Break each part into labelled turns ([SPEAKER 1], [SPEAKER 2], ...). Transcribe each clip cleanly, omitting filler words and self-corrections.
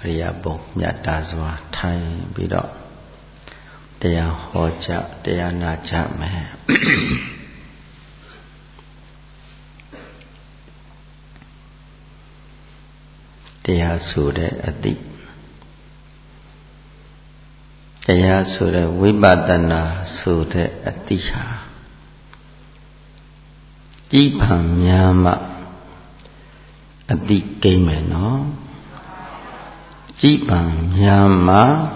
[SPEAKER 1] ရိယဘုံမြတ်တာစွာထိုင်ပြီးတော့တရားဟောကြားတရားနာကြမယ်တရားဆိုတဲ့အတိတရားဆိုတဲ့ဝိပဿနာဆိုတဲ့အတိဟာကြည်ဖန်များမှအတိကိမ့်မယ်နော်ကြည်ဖန်များမှ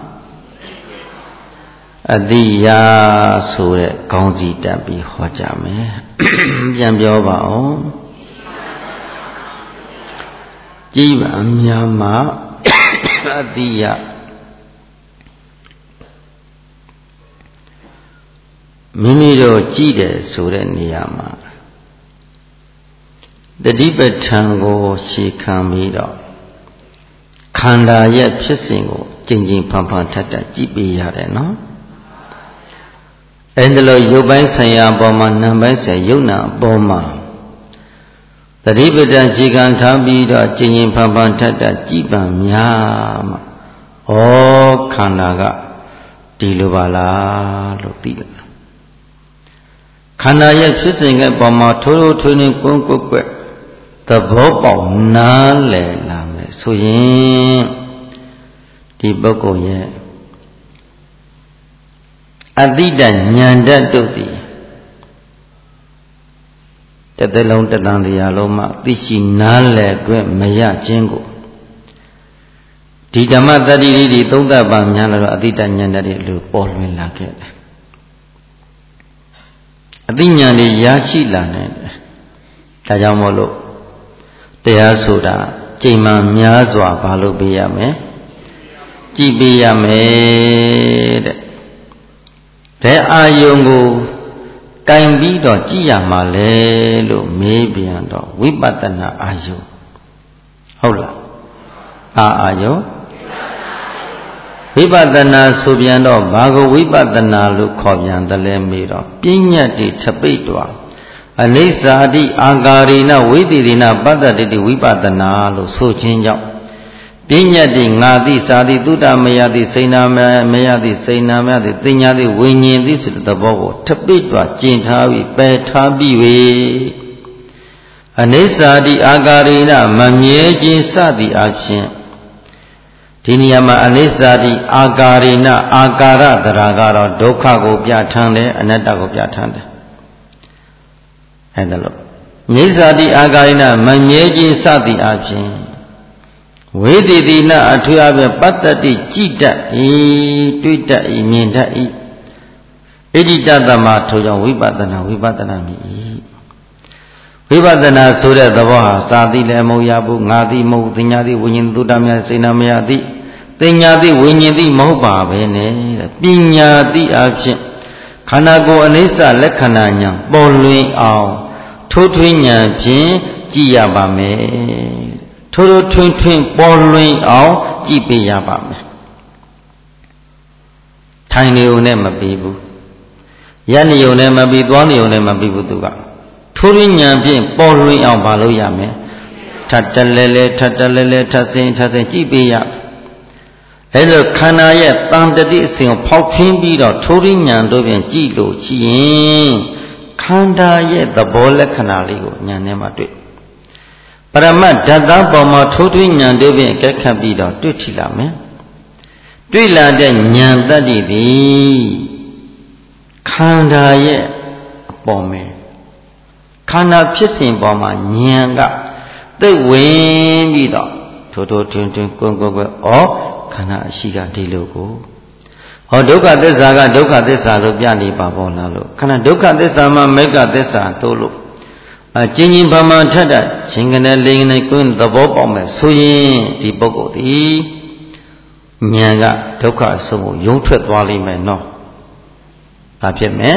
[SPEAKER 1] အတိယာဆိုတဲ့ခေါင်းစီတက်ပြီးဟောကြမယ်ပြန်ပြောပါဦးကြည်ဖန်များမှအတိယာမိမိတို့ကြည်တယ်ဆိုတဲ့နေရာမှာတတိပဋ္ဌာန်ကိုရှေခံပြီးတော့ခန္ဓာရဲ့ဖြစ်စဉ်ကိုကြင်ကြင်ဖန်ဖန်ထပ်ထပ်ကြည့်ပေးရတယ်နော်အဲဒီလိုရုပ်ပိုင်းဆိုင်ရာအပေါ်မှာနာမ်ပိုင်းဆိုင်ရုပ်နာအပေါ်မှာတတိပဋ္ဌာန်ရှေခံထားပြီးတော့ကြင်ကြင်ဖန်ဖန်ထပ်ထပ်ကြည့်ပံများမှာဩခန္ဓာကဒီလိုပါလားလို့သိတယ်ခန္ဓာရဲ့ဖြစ်စဉ်ရဲ့ပေါ်မှာထိုးထိုးထွင်းထွင်းကွန်းကွက်ကွက်သဘောပေါက်နားလည်လာမယ်ဆိုရင်ဒီပုဂ္ဂိုလ်ရဲ့အတိတဉာဏ်တတ်တို့သည်တသက်လုံးတဏ္ဍာရာလုံးမှသိရှိနားလည်ခွင့်မရခြင်းကိုဒီဓမ္မတတ္တိတွေသုံးသပ်ပါများလို့အတိတဉာဏ်တတ်တွေလို့ပေါ်လွင်လာခဲ့တယ်အသိဉာဏ်တွေရရှိလာနိုင်တယ်ဒါကြောင့်မို့လို့တရားဆိုတာကြိမ်မှန်များစွာဘာလို့ပေးရမလဲကြည်ပေးရမယ်တဲ့ဘယ်အာယုံကိုကင်ပြီးတော့ကြည်ရမှာလဲလို့မေးပြန်တော့ဝိပဿနာအာယုံဟုတ်လားအာယုံဝိပဿနာဆိုပြန်တော့ဘာကိုဝိပဿနာလို့ခေါ်ပြန်တယ်လဲမေးတော့ပညာတိထပိတ်တော်အနိစ္စအတိအာကာရိနဝိသေရိနပတ္တတိဝိပဿနာလို့ဆိုခြင်းကြောင့်ပညာတိငါတိစာတိသုတမယတိစိဏမယတိစိဏမယတိသင်ညာတိဝိညာဉ်တိဆိုတဲ့သဘောကိုထပိတ်တော်ကျင့်ထားပြီးပယ်ထားပြီး၍အနိစ္စအတိအာကာရိနမမြဲခြင်းစသည်အဖြစ်ဒီနေရာမှာအနိစ္စတိအာကာရိနအာကာရတရာကတော့ဒုက္ခကိုပြဋ္ဌာန်းတယ်အနတ္တကိုပြဋ္ဌာန်းတယ်အဲ့ဒါလို့မြစ္ဆာတိအာကာရိနမမြဲခြင်းစသည်အပြင်ဝိသေတိနအထွေအပြင်ပတ္တတိကြည်တတ်၏တွေ့တတ်၏မြင်တတ်၏ဣတိတတမထိုကြောင့်ဝိပဿနာမြည်၏ဝိပဿနာဆိုတဲ့သဘောဟာစာတိလည်းမဟုတ်ရဘူးငါတိမဟုတ်သင်ညာတိဝိညာဉ်သုတ္တမြစိဏမယတိသင်ညာတိဝိညာဉ်တိမဟုတ်ပါပဲနဲ့ပညာတိအဖြစ်ခန္ဓာကိုယ်အနိစ္စလက္ခဏာညာပေါ်လွင်အောင်ထိုးထွင်းဉာဏ်ဖြင့်ကြည့်ရပါမယ်ထိုးထွင်းပေါ်လွင်အောင်ကြည့်ပေးရပါမယ်ထိုင်နေုံနဲ့မပြီးဘူးရပ်နေုံနဲ့မပြီးသွားနေုံနဲ့မပြီးဘူးသူကထိုးထွင်းဉာဏ်ဖြင့်ပေါ်လွင်အောင်မလုပ်ရမယ်ထပ်တလဲလဲထပ်တလဲလဲထပ်စင်ကြည့်ပေးရအဲလိုခန္ဓာရဲ့တန်တတိအစဉ်ကိုဖောက်ထွင်းပြီးတော့ထိုးထွင်းဉာဏ်တို့ဖြင့်ကြည့်လို့ရှိရင်ခန္ဓာရဲ့သဘောလက္ခဏာလေးကိုဉာဏ်နဲ့မှတွေ့ပရမတ်ဓာတ်သားပေါ်မှာထိုးထွင်းဉာဏ်တို့ဖြင့်ကဲခတ်ပြီးတော့တွေ့ထီလာမယ်တွေ့လာတဲ့ဉာဏ်တတ္တိသည်ခန္ဓာရဲ့အပေါ်မှာခန္ဓာဖြစ်စဉ်ပေါ်မှာဉာဏ်ကသိဝင်ပြီးတော့ထိုးထွင်းကွန်းကွယ်ဩခန္ဓာအရှိကဒီလိုကိုဟောဒုက္ခသစ္စာကဒုက္ခသစ္စာလို့ပြနေပါဘောလားလို့ခန္ဓာဒုက္ခသစ္စာမှာမေဃသစ္စာတို့လို့ကျင်ဗမာထက်တဲ့ရှင်ကနေလိန်ကနေကွင်းသဘောပေါက်မယ်ဆိုရင်ဒီပုဂ္ဂိုလ်ဒီဉာဏ်ကဒုက္ခအဆုံးကိုယုံထွက်သွားလိမ့်မယ်နော်ဘာဖြစ်မလဲ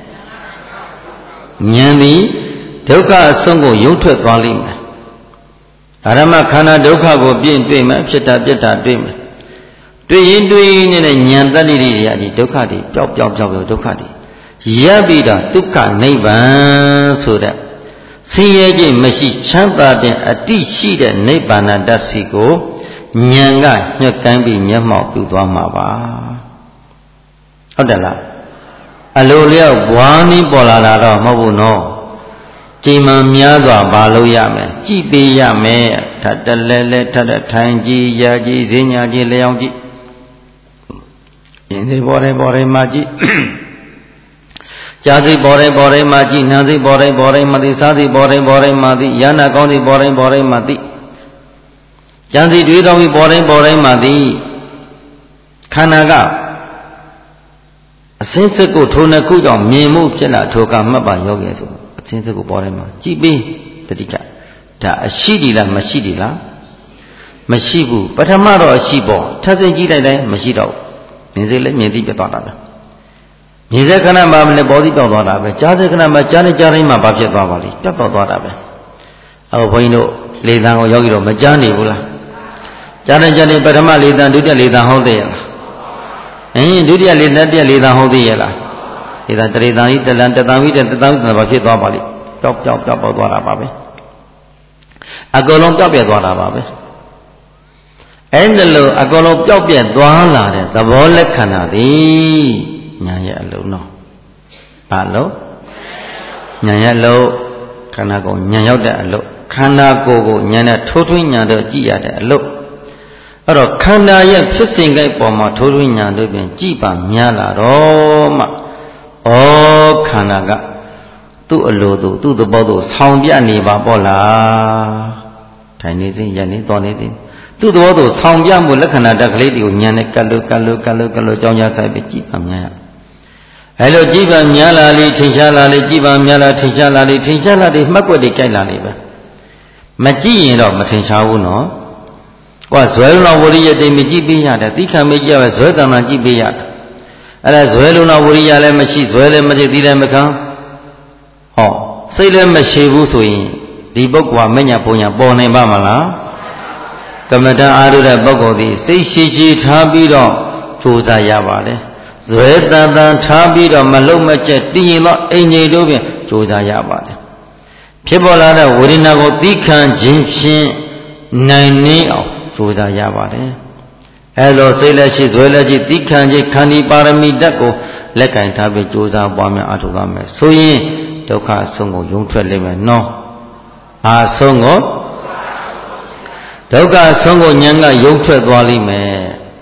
[SPEAKER 1] ဉာဏ်ဒီဒုက္ခအဆုံးကိုယုံထွက်သွားလိမ့်မယ်ဓမ္မခန္ဓာဒုက္ခကိုပြင့်တွေ့မယ်ဖြစ်တာပြက်တာတွေ့မယ်တွေ့ရင်နေတဲ့ဉာဏ်တတ္တိတွေကဒီဒုက္ခတွေပျောက်ဒုက္ခတွေရပ်ပြီးတော့ဒုက္ခနိဗ္ဗာန်ဆိုတဲ့ဆင်းရဲခြင်းမရှိချမ်းသာတဲ့အတိရှိတဲ့နိဗ္ဗာန်တတ်စီကိုဉာဏ်ကညှက်ကိုင်းပြီးမျက်မှောက်ပြုသွားမှာပါဟုတ်တယ်လားအလိုလျောက်ဘွားနည်းပေါ်လာတာတော့မဟုတ်ဘူးနော်ကြည်မှန်များစွာဘာလို့ရမယ်ကြည်ပေးရမယ်ထပ်တလဲလဲထပ်ထိုင်ကြည်ရကြည်ဈဉ္ညာကြည်လျောင်းကြည်ရင်စိပေါ်တယ်မှာကြည်ကြာစိပေါ်တယ်မှာကြည်နာစိပေါ်တယ်မှာသိစားစိပေါ်တယ်မှာသိယာနာကောင်းစိပေါ်တယ်မှာသိကြံစီတွေးကောင်းပြီးပေါ်တိုင်းမှာသိခန္ဓာကအစင်းစစ်ကိုထိုနှစ်ခုကြောင့်မြင်မှုဖြစ်လာထိုကမှတ်ပါယောဂီဆိုအစင်းစစ်ကိုပေါ်တိုင်းမှာကြည်ပြီးတတိကဒါအရှိဒီလားမရှိဒီလားမရှိဘူးပထမတော့အရှိပေါ့ထပ်စင်ကြည့်လိုက်တိုင်းမရှိတော့မြင်စေလဲမြင်သိပြသွားတာပဲမြင်စေခဏမှလည်းပေါ်သိပြောင်းသွားတာပဲကြားစေခဏမှကြားနေကြားတိုင်းမှာဘာဖြစ်သွားပါလိမ့်ပြတ်သွားတာပဲအခုဘုန်းကြီးတို့လေသံကိုယောဂီတို့မကြားနေဘူးလားကြားတယ်ပထမလေသံဒုတိယလေသံဟုတ်သေးရဲ့လားဒုတိယလေသံတတိယလေသံဟုတ်သေးရဲ့လားလေသံတရေသံဤတလံတသံဝိတတသံဝိတဘာဖြစ်သွားပါလိမ့်ပျောက်ပေါက်သွားတာပါပဲအကုန်လုံးပျောက်ပြက်သွားတာပါပဲအဲ့ဒါလို့အကုန်လုံးပျောက်ပြက်သွားလာတဲ့သဘောလက္ခဏာသည်ညာရဲ့အလုံးတော့ဘာလို့ညာရဲ့အလုံးခန္ဓာကိုယ်ညာရောက်တဲ့အလုံးခန္ဓာကိုယ်ကိုညာနဲ့ထိုးထွင်းညာတော့ကြည့်ရတဲ့အလုံးအဲ့တော့ခန္ဓာရဲ့ဖြစ်စဉ်ကိစ္စပေါ်မှာထိုးထွင်းညာတို့ပြင်ကြည်ပါများလာတော့မှဩခန္ဓာကသူ့အလိုသူ့သဘောသူဆောင်ပြနေပါပေါ့လားထိုင်နေစဉ်ရနေတော်နေစဉ်သူ့သဘောသူဆောင်ပြမှုလက္ခဏာတက်ကလေးတွေကိုညာနဲ့ကတ်လို့ကြောင်းကြဆိုင်ပြီးကြည်ပါများရအဲ့လိုကြည်ပါများလာလေထင်ရှားလာလေကြည်ပါများလာထင်ရှားလာလေထင်ရှားလာလေမှတ်ွက်တွေကြိုက်လာလေပဲမကြည့်ရင်တော့မထင်ရှားဘူးနော်ကွာဇွဲလုံးဝရိယတိမကြည့်ပေးရတယ်သိခံမကြည့်ရပဲဇွဲတန်တန်ကြည့်ပေးရတယ်အဲ့ဒါဇွဲလုံးဝရိယလည်းမရှိဇွဲလည်းမရှိသိလည်းမခံဟောစိတ်လည်းမရှိဘူးဆိုရင်ဒီပုဂ္ဂိုလ်ကမညာပုံညာပေါ်နိုင်ပါမလားကမ္မဋ္ဌာန်းအားထုတ်တဲ့ပုဂ္ဂိုလ်သည်စိတ်ရှိရှိထားပြီးတော့ကြိုးစားရပါတယ်ဇွဲတန်တန်ထားပြီးတော့မလုံးမကျက်တည်ရင်တော့အင်ကြီးတို့ဖြင့်ကြိုးစားရပါတယ်ဖြစ်ပေါ်လာတဲ့ဝေဒနာကိုသိခံခြင်းဖြင့်နိုင်နေအောင်ကြိုးစားရပါတယ်အဲလိုစိတ်လက်ရှိဇွဲလက်ရှိသိခံခြင်းခန္ဒီပါရမီဓာတ်ကိုလက်ကင်ထားပြီးကြိုးစားပွားများအထောက်ထားမယ်ဆိုရင်ဒုက္ခအဆုံးကိုယုံထွက်လိမ့်မယ်နော်ဘာအဆုံးကိုဒုက္ခအဆုံးကိုဉာဏ်ကယုံထွက်သွားလိမ့်မယ်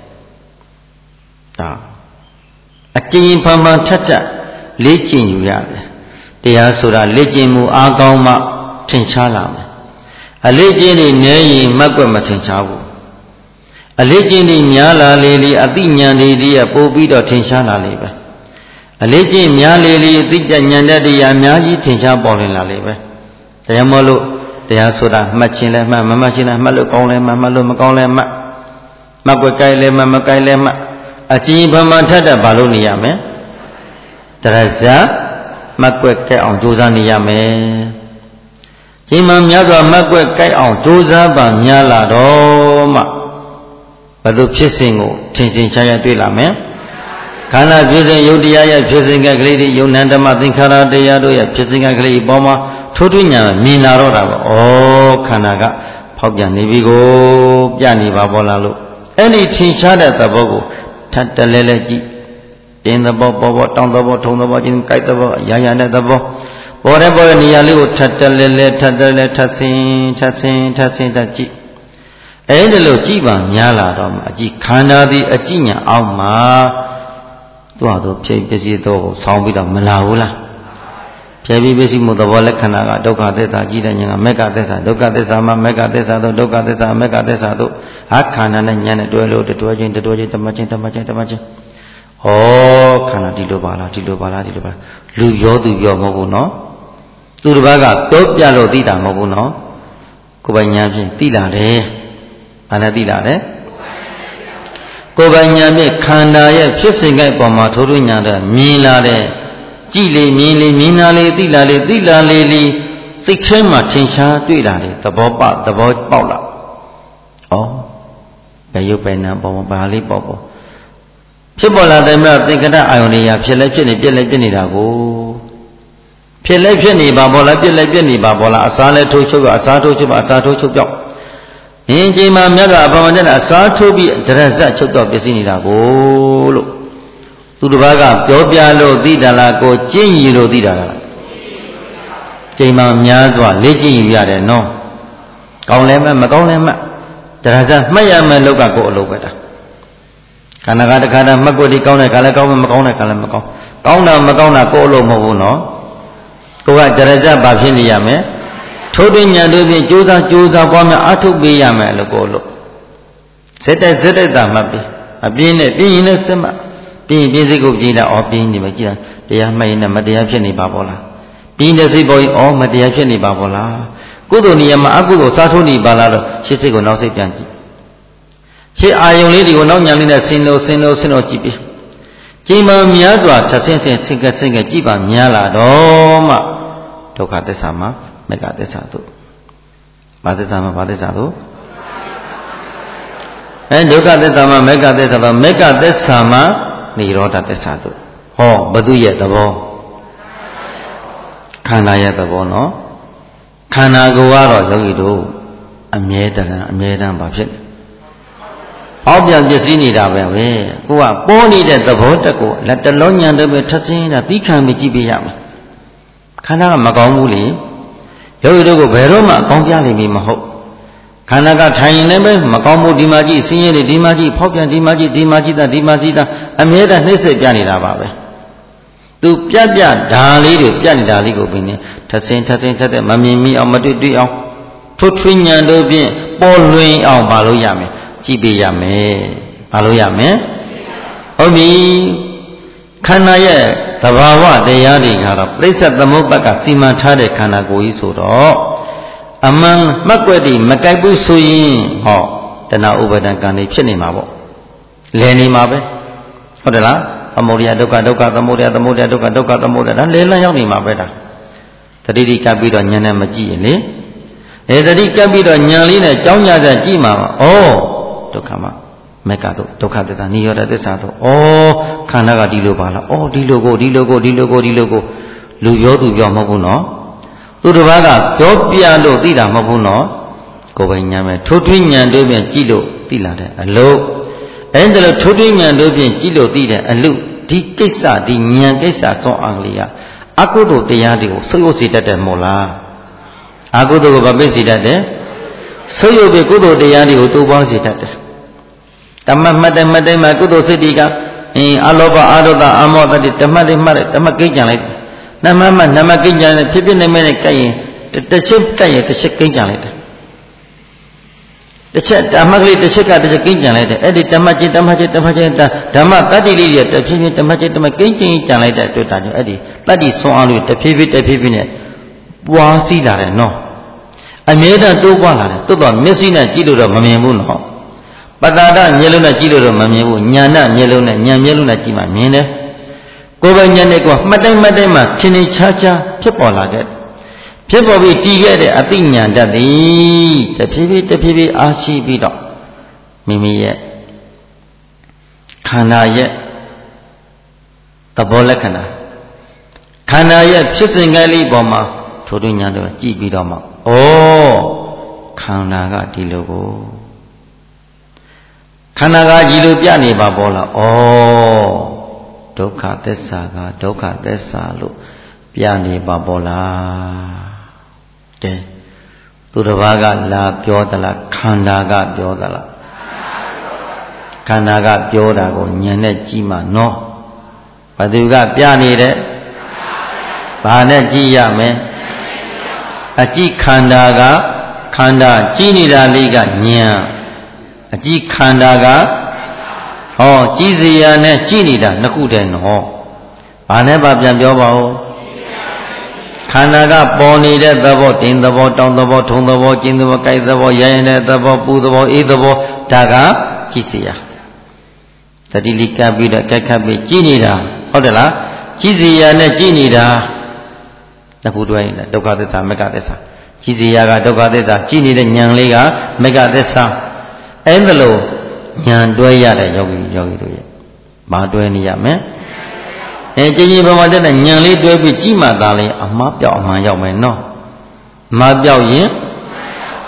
[SPEAKER 1] ဒါအကျဉ်းဖန်ဖန်ထက်လေ့ကျင့်ယူရတယ်တရားဆိုတာလေ့ကျင့်မှုအားကောင်းမှထင်ရှားလာမယ်အလေ့ကျင့်တွေနည်းရင်မကွက်မထင်ရှားဘူးအလေ့ကျင့်တွေများလာလေလေအသိဉာဏ်တွေပို့ပြီးတော့ထင်ရှားလာလေပဲအလေ့ကျင့်များလေလေအသိဉာဏ်တရားအများကြီးထင်ရှားပေါ်လာလေပဲတရားမလို့တရားဆိုတာမှတ်ခြင်းလည်းမှတ်မမှတ်ခြင်းလည်းမှတ်လို့ကောင်းလည်းမှတ်လို့မကောင်းလည်းမှတ်ကွက်ကြိုက်လည်းမကြိုက်လည်းမှတ်အကျဉ်းဖန်ဖန်ထက်ဘာလို့နေရမလဲတရဇာမကွက်ကဲအောင်ကြိုးစားနေရမယ်ချိန်မှများစွာမကွက်ကြိုက်အောင်ကြိုးစားပါများလာတော့မှဘယ်သူဖြစ်စဉ်ကိုထင်ရှားရတွေ့လာမယ်ခန္ဓာဖြစ်စဉ်ယုတ်တရားရဲ့ဖြစ်စဉ်ကလေးတွေယုံနံဓမ္မသင်္ခါရတရားတို့ရဲ့ဖြစ်စဉ်ကလေးပေါ်မှာထိုးထွင်းညာမြင်လာတော့တာပေါ့ဩခန္ဓာကဖောက်ပြန်နေပြီကိုပြနေပါပေါ်လာလို့အဲ့ဒီထင်ရှားတဲ့သဘောကိုထပ်တလဲလဲကြည့်တင်းသဘောပေါ်တောင်းသဘောထုံသဘောချင်းကြိုက်သဘောရာရာတဲ့သဘောပေါ်တဲ့နေရာလေးကိုထပ်တလဲလဲထပ်ဆင်းကြည့်အဲ့ဒါလို့ကြည်ပါများလာတော့မှအကြည့်ခန္ဓာသည်အကြည့်ညာအောင်မှာသူ့ဟာသူဖြည့်ပစ္စည်းတော့ကိုဆောင်းပြီးတော့မလာဘူးလားဖြည့်ပြီးပစ္စည်းမှုသဘောလက္ခဏာကဒုက္ခသစ္စာကြည့်တဲ့ဉာဏ်ကမေဃသစ္စာဒုက္ခသစ္စာမှာမေဃသစ္စာတို့ဒုက္ခသစ္စာမေဃသစ္စာတို့ဟာခန္ဓာနဲ့ဉာဏ်နဲ့တွဲလို့တွဲချင်းတမချင်းဩခန္ဓာဒီလိုပါလားလူရောသူရောမဟုတ်ဘူးနော်သူတစ်ပါးကပြောပြလို့သိတာမဟုတ်ဘူးနော်ကိုယ်ပိုင်ဉာဏ်ဖြင့်သိလာတယ်ဘာနဲ့သိလာတယ်ကိုယ်ပိုင်ဉာဏ်ဖြင့်ခန္ဓာရဲ့ဖြစ်စဉ်ကိစ္စပေါ်မှာထိုးထွင်းဉာဏ်နဲ့မြင်လာတယ်ကြည်လေမြင်လေမြင်လာလေသိလာလေစိတ်ထဲမှာထင်ရှားတွေ့လာတယ်သဘောပေါက်လာဘယ်ရုပ်ပဲနာပေါ်မှာဘာလေးပေါ်ဖြစ်ပေါ်လာတဲ့မြတ်သင်္ကတအာယုန်တွေကဖြစ်လဲဖြစ်နေပြက်လဲပြက်နေတာကိုဖြစ်လဲဖြစ်နေပါပေါ်လားပြက်လဲပြက်နေပါပေါ်လားအစားလဲထိုးချုပ်အစားထိုးချုပ်အစားထိုးချုပ်ပြောက် Injima Myaga Pamajana Satubi Drasa Chokto Pesini Lago Tudubaga Piopialo Didalago Jiniro Didala Jima Myadwa Legin Yare no Kaulema Makolema Drasa Mayama Loka Go Lobeta Kanagata Kana Magodi Kauna Kalakau Makona Kalamako Kauna Makona Kolo Mono Koa Drasa Babini Yame Todinya Dubi Juda Boma Atubi Yame Logolo Seta Zeta Mabi Abine being a sema being busy go Gina or being the Magia they are made a Madiapini Babola being the Ziboy or Madiapini Babola Gudoniama Agudo Satuni Balado she said go now say Pianji she I only go now Yalina Sino Gipi Jima Miadwa Tasin Singa Jiba Miala Doma Toka de Sama Mega Desatu Badesama Badesatu and Doka de Sama Mega Desama Nirota Desatu Oh Baduya the Bo Kanaya the Bono Kanaguaro Yogido Amedan Babit Objan Jesini Dabe Gua Boni de the Botaco let the Lonya de Betacin that he can be Gibiam Kana Magonguli Yogo Veroma, Congiali Maho. Kanaga Tiny Nebe, Macombo Dimaji, Senior Dimaji, Popian Dimajida, Ameda Nese Pianida Babe. To Piaja, Dali, Pianida Ligo Bini, Tassin, Mamimi, or Madu, Tutrinya Dobi, Bolwing or Baloyame, Chibiyame, Baloyame, Obi, Kanaye. Tabawa de Yadi Hara, place at the Mobaka, Sima Tade Kanago Isuro among Makwedi, Makaibu Suyin, ho, the now over the Gani Chinimabo. Lenny Mabe, Hodela, Amoria Doka, the Moria, the Moria, and Lela Yoni Mabeda. The Didi Cabido Nyana Maji, eh? The Didi Cabido Nyalina, Jonya the Jima, oh, Dokama. Mekado, Tokata, Nioda de Sato, oh, Kanaga Dilobala, oh, Dilogo, Luyo to Yomabuno, Turuvaga, Yopiano, Dida Mabuno, Govanyame, Totwin and Dobian Gilo, Dilade, a low, and the Totwin and Dobian Gilo, Dida, and Lu, Di Kesa, Di Nyangesa, so Anglia, Akodo de Yadio, so you see that Mola, Agodo Babesi that, so you be good of the Yadio to Bansi that. Tamamade Makudo Sidiga, in Aloba Adoda Amoda, Tamadi Mare, Tamakijan, Namama, Namakijan, Pippin the Menekay, the chip Kay, the Shekijan. The chat, Amagli, the Sheka, the Shekijan, Eddie Tamaji, Dama, Tadi, the Pippin, Tamaji, Tamakin, Janata, to Tadi, Eddie, that is so on with the Pippin, Wasila, no. I made a do one, to the missing a Gido of Mamimuno. Badada Yeluna Gilo Mamu, Yana Yeluna, Yeluna Jima Mine. Goba Yaneko, Madama, Tini Chacha, people like it. People be tigre, I think that the PV, Ashi Bido. Mimi yet. Kana yet. The Bolakana. Kana yet, Chissing Ali Boma, Todunyado, Gibidoma. Oh, Kanaga Dilogo. Kanaga Jilupiani Babola, oh, Doka Desaga, Doka Desalu, Piani Babola. De Turuvaga la Piodala, Kandaga Piodala. Kanaga Piodago, Nyane Jima, no. Paduga Piani de Bane Jiyame Aji Kandaga, Kanda, Jinida Liga, Nya. Aji Kandaga, oh, Jizia, Jinida, Nakuden, oh, Aneba Biambio, Kandaga, Boni, the boat, in the boat, on the boat, on the boat, in the boat, the boat, Yana, the boat, Poo, the boat, either boat, Daga, Jizia. The Dilika Bida, Kakabi, Jinida, Hodela, Jizia, Jinida, Nakudway, Dokadeta, Megadesa, Jizia, Dokadeta, Jinida, Yangliga, Megadesa. Envelope, Yan Doya, Yogi, Madwenia, man. And Jenny Bamada and Yanli do be Jima Dali, a map of my young no. Mabiao yin,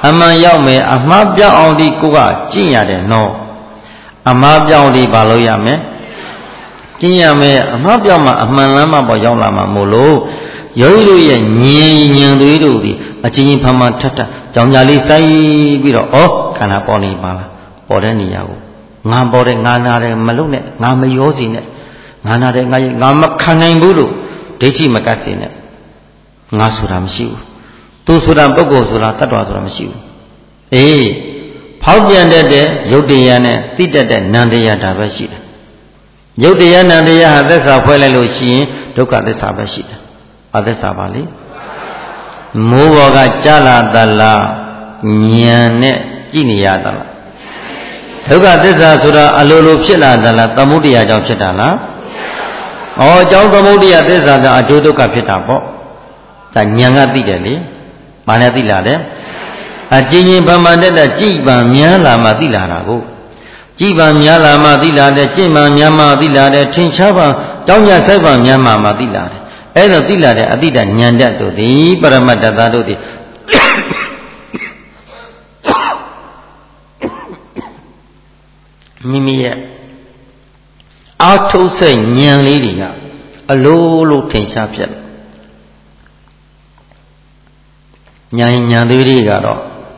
[SPEAKER 1] အမှန်ရောက်မယ်အမှားပြောင်းအောင်ဒီကိုကကျင့်ရတယ်နော်အမှားပြောင်းဒီဘာလို့ရမလဲကျင့်ရမယ်အမှားပြောင်းမှအမှန်လမ်းမှပေါ်ရောက်လာမှာမို့လို့ယောဂီတို့ရဲ့ဉာဏ်သွေးတို့ဒီအချင်းချင်းဖမ်းဖမ်းထပ်ထပ်ကြောင်ကြလေးစိုက်ပြီးတော့ဩခန္ဓာပေါ်နေပါလားပေါ်တဲ့နေရာကိုငါပေါ်တယ်ငါနာတယ်မလုပ်နဲ့ငါမရောစီနဲ့ငါနာတယ်ငါမခံနိုင်ဘူးလို့ဒိဋ္ဌိမကတ်စေနဲ့ငါဆိုတာမရှိဘူးသူဆိုတာပုဂ္ဂိုလ်ဆိုတာတ attva ဆိုတာမရှိဘူးအေးဖောက်ပြန်တတ်တဲ့ယုတ်တရားနဲ့သိတတ်တဲ့နံတရားဒါပဲရှိတယ်ယုတ်တရားနံတရားဟာသစ္စာဖွဲ့လိုက်လို့ရှိရင်ဒုက္ခသစ္စာပဲရှိတယ်ဘာသစ္စာပါလဲမိုးဘော်ကကြာလာသလားဉာဏ်နဲ့ကြည့်နေရသလားဒုက္ခသစ္စာဆိုတာအလိုလိုဖြစ်လာသလားသမုဒိယကြောင့်ဖြစ်တာလားဩအကြောင်းသမုဒိယသစ္စာကအကျိုးဒုက္ခဖြစ်တာပေါ့ဒါဉာဏ်ကသိတယ်လေဘာနဲ့သိလာလဲအကျဉ်းချင်းဗမာတက်တာကြည်ပံများလာမှသိလာတာကိုကြည်ပံများလာမှသိလာတယ်ကျင့်ပံများမှသိလာတယ်ထင်ရှားပံတောင်းကြဆိုင်ပံများမှသိလာတယ်အဲ့တော့သိလာတဲ့အတိတ်ဉာဏ်တတ်တို့သည်ပရမတ္တသတို့သည်မိမိရဲ့အာထုစိတ်ဉာဏ်လေးတွေကအလိုလိုထင်ရှားဖြစ်ဉာဏ်သေးတွေကတော့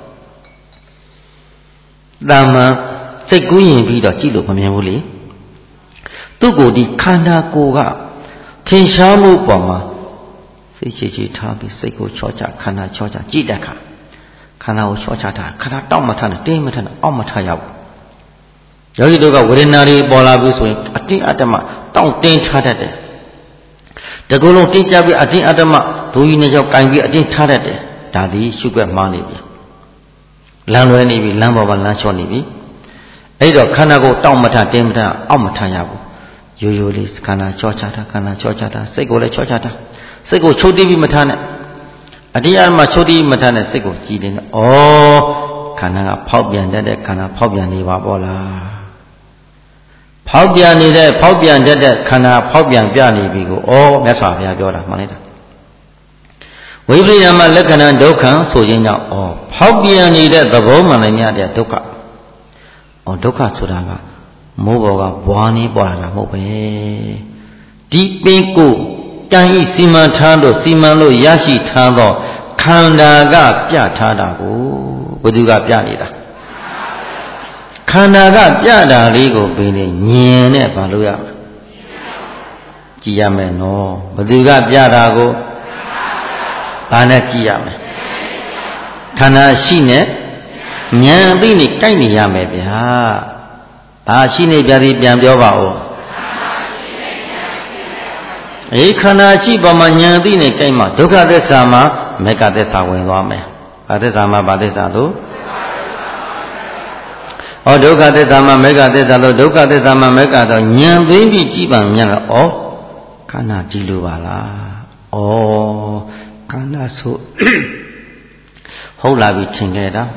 [SPEAKER 1] တာမန်စိတ်ကူးရင်ပြီးတော့ကြည့်လို့မမြင်ဘူးလေသူ့ကိုဒီခန္ဓာကိုယ်ကထင်ရှားမှုပေါ်မှာစိတ်ချေထားပြီးစိတ်ကိုချောချခန္ဓာချောချကြည့်တဲ့အခါခန္ဓာကိုချောချထားခန္ဓာတောက်မထနဲ့တင်းမထနဲ့အောက်မထရဘူးယောဂီတို့ကဝေဒနာတွေပေါ်လာပြီဆိုရင်အတင်းအတ္တမတောင့်တင်းထားတတ်တယ်တကူလုံးတင်းကြပြီးအတင်းအတ္တမဒူကြီးနဲ့ကြောက်ကင်ပြီးအတင်းထားတတ်တယ်ဒါသည်ရှုွက်မှားနေပြီလမ်းလွဲနေပြီလမ်းပေါ်မှာလမ်းလျှော့နေပြီအဲ့တော့ခန္ဓာကိုတောင့်မထတင်းမထအောက်မထရဘူးရိုးရိုးလေးခန္ဓာချောချတာခန္ဓာချောချတာစိတ်ကိုလည်းချောချတာစိတ်ကိုချုပ်တီးပြီးမထားနဲ့အတရားမှချုပ်တီးမထားနဲ့စိတ်ကိုကြည်နေတယ်ဩခန္ဓာကဖောက်ပြန်တတ်တဲ့ခန္ဓာဖောက်ပြန်နေပါပေါ့လားဖောက်ပြန်နေတဲ့ဖောက်ပြန်တတ်တဲ့ခန္ဓာဖောက်ပြန်ပြနေပြီကိုဩမြတ်စွာဘုရားပြောတာမှန်လိုက်တာဝိပရိယမလက္ခဏာဒုက္ခဆိုခြင်းကြောင့်ဩဖောက်ပြန်နေတဲ့သဘောမှန်တယ်များတဲ့ဒုက္ခဩဒုက္ခဆိုတာကမိုးပေါ်ကဘွားနေပေါ်လာတာမဟုတ်ပဲဒီပင်ကိုကံဤစီမံထားလို့စီမံလို့ရရှိထားသောခန္ဓာကပြထားတာကိုဘယ်သူကပြနေတာခန္ဓာကပြတာလေးကိုပင်နေညင်နဲ့ဘာလို့ရမလဲကြည်ရမယ်နော်ဘယ်သူကပြတာကိုဘာနဲ့ကြည်ရမလဲခန္ဓာရှိနဲ့ဉာဏ်အသိနဲ့ကိုက်နေရမယ်ဗျာဘာရှိနေကြသည်ပြန်ပြောပါဦးအေးခန္ဓာရှိပါမှဉာဏ်အသိနဲ့ကိုက်မှဒုက္ခသစ္စာမှာမေဃသစ္စာဝင်သွားမယ်ဘာသစ္စာမှာဘာသစ္စာလို့ဩဒုက္ခသစ္စာမှာမေဃသစ္စာလို့ဒုက္ခသစ္စာမှာမေဃတော့ဉာဏ်သိပြီးကြည်ပါမြန်တော့ဩခန္ဓာဒီလိုပါလားဩခန္ဓာဆိုဟုတ်လာပြီထင်ခဲ့တာ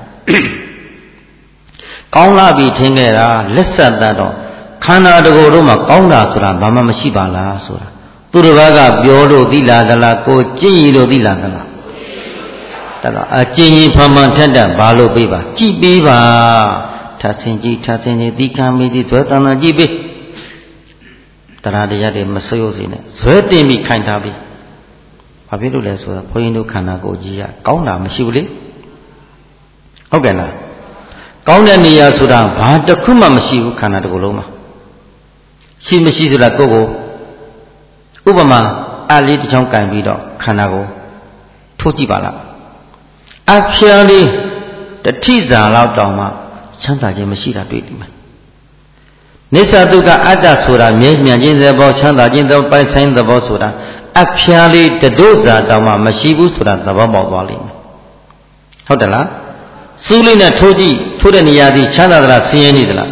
[SPEAKER 1] ကောင်းလာပြီထင်ခဲ့တာလက်ဆက်တတ်တော့ခန္ဓာတကူတို့မှာကောင်းတာဆိုတာဘာမှမရှိပါလားဆိုတာသူတစ်ပါးကပြောလို့သိလာသလားကိုကြည်ရလို့သိလာသလားတတော့အကျဉ်းကြီးဖန်ဖန်ထက်တက်ဘာလို့ပေးပါကြည်ပေးပါထဆင်ကြည်သီခံမိသည်ဇွဲတန်တန်ကြည်ပေးတရားတရားတွေမဆွေးစေနဲ့ဇွဲတင်ပြီးခိုင်ထားပြီးဘာဖြစ်လို့လဲဆိုတော့ဘုန်းကြီးတို့ခန္ဓာကိုယ်ကြီးကကောင်းတာမရှိဘူးလေဟုတ်ကဲ့လားကောင်းတဲ့နေရာဆိုတာဘာတစ်ခုမှမရှိဘူးခန္ဓာတစ်ခုလုံးမှာရှိမရှိဆိုတာကိုယ်ကိုဥပမာအလေးတစ်ချောင်းကင်ပြီးတော့ခန္ဓာကိုထိုးကြည့်ပါလားအဖျားလေးတတိဇာလောက်တောင်မှချမ်းသာခြင်းမရှိတာတွေ့တယ်မယ်နိစ္စဒုက္ခအတ္တဆိုတာမြဲမြံခြင်းသဘောချမ်းသာခြင်းသဘောပိုင်ဆိုင်သဘောဆိုတာအဖျားလေးတဒုဇာတောင်မှမရှိဘူးဆိုတာသဘောပေါက်သွားလိမ့်မယ်ဟုတ်တယ်လားစူးလေးနဲ့ထိုးကြည့်ထိုးတဲ့နေရာဒီချမ်းသာသလားဆင်းရဲနေသလား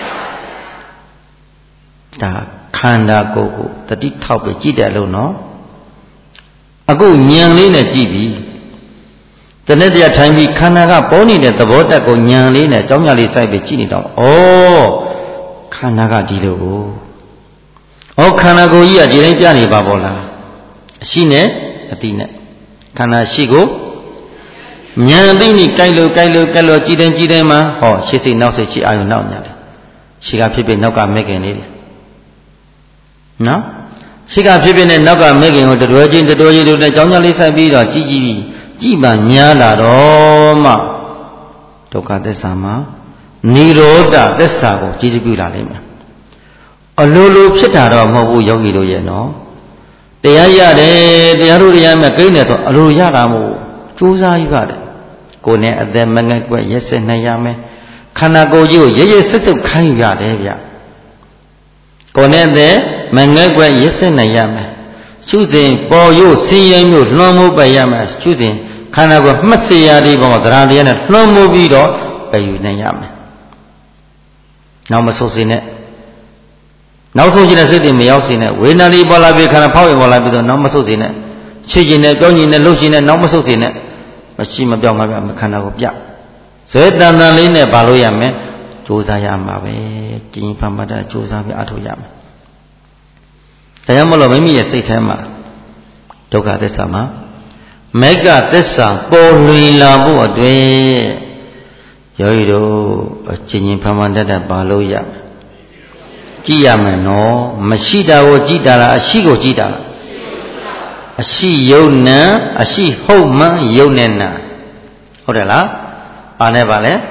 [SPEAKER 1] ဒါခန္ဓာကိုယ်ကိုတတိထောက်ပဲကြည့်တယ်လို့နော်အခုဉာဏ်လေးနဲ့ကြည့်ပြီတနေ့တည်းထိုင်ပြီးခန္ဓာကပေါ်နေတဲ့သဘောတက်ကိုဉာဏ်လေးနဲ့ကြောင်းမြလေးစိုက်ပြီးကြည့်နေတော့ဩခန္ဓာကဒီလိုကိုဩခန္ဓာကိုယ်ကြီးကဒီတိုင်းပြနေပါဘောလားအရှိနဲ့အတိနဲ့ခန္ဓာရှိကိုညာသိနေကြိုက်လို့ကြည်တယ်မှာဟောရှေ့စိတ်နောက်စိတ်ချီအာယုံနောက်ညာတယ်ရှေ့ကဖြစ်နောက်ကမဲ့ခင်လေးတယ်နော်ရှေ့ကဖြစ်နဲ့နောက်ကမဲ့ခင်ကိုတတော်ချင်းတို့နဲ့ကြောင်းကြောင်းလေးဆိုင်ပြီးတော့ကြည်ပံများလာတော့မှဒုက္ခသစ္စာမှာនិရောဓသစ္စာကိုကြည်ပြုလာလိမ့်မယ်အလိုဖြစ်တာတော့မဟုတ်ဘူးယောဂီတို့ရဲ့နော်တရားရတယ်တရားတို့တရားမဲ့ကိန်းတယ်ဆိုအလိုရတာမဟုတ်ကြိုးစားယူရတယ်ကိုယ်နဲ့အသက်မငက်ကွက်ရက်စက်နိုင်ရမယ်ခန္ဓာကိုယ်ကြီးကိုရဆက်ခိုင်းရတယ်ဗျကိုယ်နဲ့အသက်မငက်ကွက်ရက်စက်နိုင်ရမယ်ရှုစဉ်ပေါ်ရို့ဆင်းရဲမျိုးလွှမ်းမိုးပယ်ရမယ်ရှုစဉ်ခန္ဓာကိုယ်မှတ်စေရတဲ့ဘောတရားတရားနဲ့လွှမ်းမိုးပြီးတော့ပယ်ယူနိုင်ရမယ်နောက်မဆုတ်စေနဲ့နောက်ဆုံးခြင်းနဲ့စိတ်တွေမရောက်စေနဲ့ဝေဒနာတွေပေါ်လာပြီးခန္ဓာဖောက်ရပေါ်လာပြီးတော့နောက်မဆုတ်စေနဲ့ချစ်ခြင်းနဲ့ပြောခြင်းနဲ့လှုပ်ခြင်းနဲ့နောက်မဆုတ်စေနဲ့မရှိမပြောင်းမပြခန္ဓာကိုပြဇွဲတန်တန်လေးနဲ့ပါလို့ရမယ်ကြိုးစားရမှာပဲကျင့်ဖန်ပါတဲ့ကြိုးစားပြီးအထောက်ရမယ်တရားမလို့မိမိရဲ့စိတ်ထဲမှာဒုက္ခသစ္စာမှာမေဃသစ္စာပေါ်လွင်လာဖို့အတွက်ယောဂီတို့ကျင့်ဖန်ပါတဲ့ပါလို့ရမယ်ကြည့်ရမယ်နော်မရှိတာကိုကြည့်တာလားအရှိကိုကြည့်တာလားအရှိယုံနံအရှိဟုတ်မှန်ယုံနဲ့နာဟုတ်တယ်လားဘာနဲ့ပါလဲ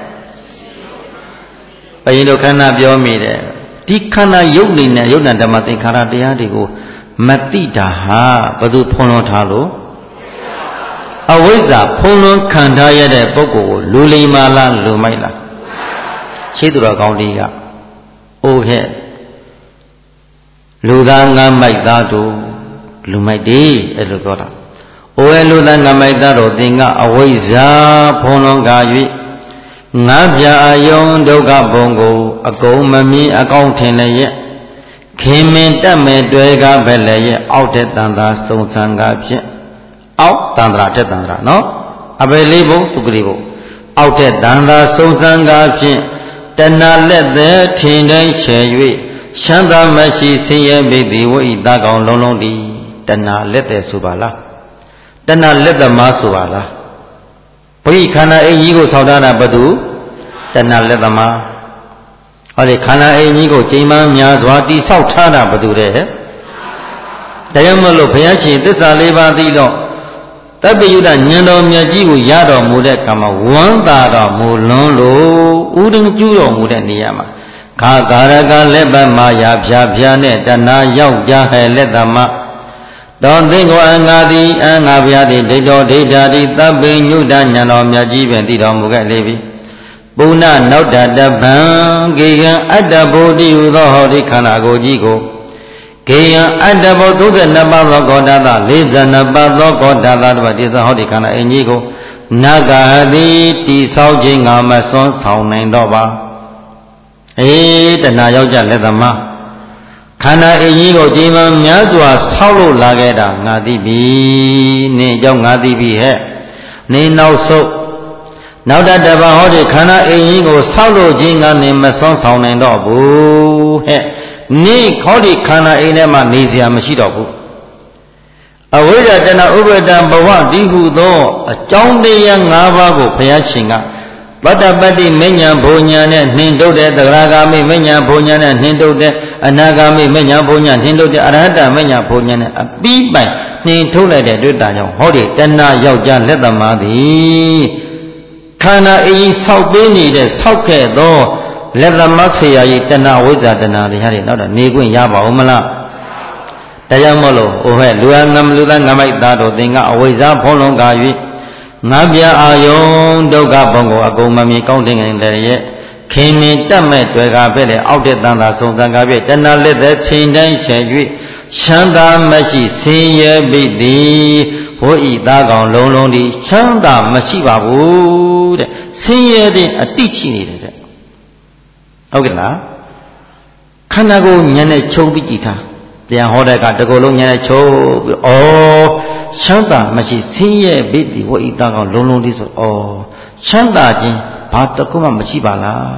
[SPEAKER 1] ဘုရင်တို့ခန္ဓာပြောမိတယ်ဒီခန္ဓာယုံနေနဲ့ယုံနံဓမ္မသင်္ခါရတရားတွေကိုမသိတာဟာဘယ်သူဖုံးလွှမ်းထားလို့အဝိဇ္ဇာဖုံးလွှမ်းခံထားရတဲ့ပုဂ္ဂိုလ်ကိုလူလိမ္မာလားလူမိုက်လားရှင်းသူတော်ကောင်းတွေကအိုးခဲ့လူသားငါမိုက်သားတို့လူမိုက်တွေအဲ့လိုပြောတာအိုးရဲ့လူသားငါမိုက်သားတို့သင်ကအဝိဇ္ဇာဖုံးလွှမ်းကာ၍ငါပြအာယုံဒုက္ခဘုံကိုအကုန်မမြင်အကောင်းထင်လည်းရဲ့ခင်မင်တက်မဲ့တွေ့ကားပဲလည်းရဲ့အောက်တဲ့တန်သာစုံစံကားဖြင့်အောက်တန်ត្រာတက်တန်ត្រာနော်အပေလေးဘုံသူကလေးဘုံအောက်တဲ့တန်သာစုံစံကားဖြင့်တဏလက်သည်ထင်တိုင်းချေ၍ရှမ်းသာမရှိဆင်းရဲမိသည်ဝိတာကောင်လုံးလုံးဒီတဏလက်သည်ဆိုပါလားတဏလက်သမားဆိုပါလားဘုရားခန္ဓာအိမ်ကြီးကိုဆောက်ထားတာဘယ်သူတဏလက်သမားဟောဒီခန္ဓာအိမ်ကြီးကိုချိန်မှန်းများစွာတိဆောက်ထားတာဘယ်သူတဲ့တရားမလို့ဘုရားရှင်သစ္စာလေးပါးသိတော့တပ္ပယုဒဉာဏ်တော်မြတ်ကြီးကိုရတော်မူတဲ့ကံမှာဝမ်းသာတော်မူလွန်းလို့ဥဒင်ကျူးတော်မူတဲ့နေရာမှာခါကာရကလက်ပတ်မာယာဖြာဖြာနဲ့တဏှာရောက်ကြဟဲ့လက်သမတော်သိကိုအင်္ဂါသည်အင်္ဂါဗျာသည်ဒိဋ္ဌောဒိဋ္ဌာတိတပ္ပိညုတဉာဏ်တော်မြတ်ကြီးပင်တည်တော်မူခဲ့လေပြီပုဏ္ဏနောက်တတပံကေယံအတ္တဗုဒ္ဓိဟူသောဟောဒီခန္ဓာကိုယ်ကြီးကိုကေယံအတ္တဗုဒ္ဓ32ပါးသောကောဋ္ဌာ42ပါးသောကောဋ္ဌာတပါးဒီသောဟောဒီခန္ဓာအင်ကြီးကိုနဂဟတိတိဆောက်ခြင်းငါမစွန်းဆောင်နိုင်တော့ပါတဏှာရောက်ကြလက်သမားခန္ဓာအင်ကြီးကိုချိန်မှများစွာဆောက်လို့လာခဲ့တာငါသိပြီနင်းအကြောင်းငါသိပြီဟဲ့နင်းနောက်ဆုတ်နောက်တပါးဟောဒီခန္ဓာအင်ကြီးကိုဆောက်လို့ခြင်းကနေမစွန်းဆောင်နိုင်တော့ဘူးဟဲ့နင်းခေါဒီခန္ဓာအင်ထဲမှာနေစရာမရှိတော့ဘူးအဝိဇ္ဇာတဏှာဥပါဒံဘဝဒီဟုသောအကြောင်းတရား၅ပါးကိုဘုရားရှင်ကဗတ္တပတ္တိမဉ္ဇဉ်ဘုံညာနဲ့နှင်ထုတ်တဲ့သဂရဂါမိမဉ္ဇဉ်ဘုံညာနဲ့နှင်ထုတ်တဲ့အနာဂါမိမဉ္ဇဉ်ဘုံညာနှင်ထုတ်တဲ့အရဟတမဉ္ဇဉ်ဘုံညာနဲ့အပြီးပိုင်နှင်ထုတ်လိုက်တဲ့တွေ့တာကြောင့်ဟောဒီတဏှာယောက်ျားလက်သမားသည်ခန္ဓာအင်းဆောက်ပေးနေတဲ့ဆောက်ခဲ့သောလက်သမားဆရာကြီးတဏှာဝိဇ္ဇာတဏှာတွေဟာဒီနောက်တော့နေခွင့်ရပါဦးမလားတရားမလို့ဟိုဟဲ့လူသားငမိုက်သားတို့သင်ကအဝိဇ္ဇာဖုံးလုံးကာ၍ငါပြအာယုံဒုက္ခဘုံကိုအကုန်မမြင်ကောင်းတင်ကြတဲ့ရဲ့ခင်မင်တက်မဲ့တွေ့ကားပဲလေအောက်တဲ့တန်သာစုံစံကားပြတဏှာလက်သက်ချိန်တိုင်းချေ၍ချမ်းသာမရှိဆင်းရဲပိသည်ဘိုးဤသားကောင်လုံးလုံးဒီချမ်းသာမရှိပါဘူးတဲ့ဆင်းရဲတဲ့အတိတ်ရှိနေတယ်တဲ့ဟုတ်ကဲ့လားခန္ဓာကိုယ်ဉာဏ်နဲ့ချုပ်ပြီးကြည်ထားပြန်ဟောတဲ့ကတကူလုံးဉာဏ်နဲ့ချုပ်ပြီးချမ်းသာမရှိဆင်းရဲပိသည်ဘိုးဤသားကောင်လုံးလုံးဒီဆိုချမ်းသာခြင်းဘာတကူမှမရှိပါလား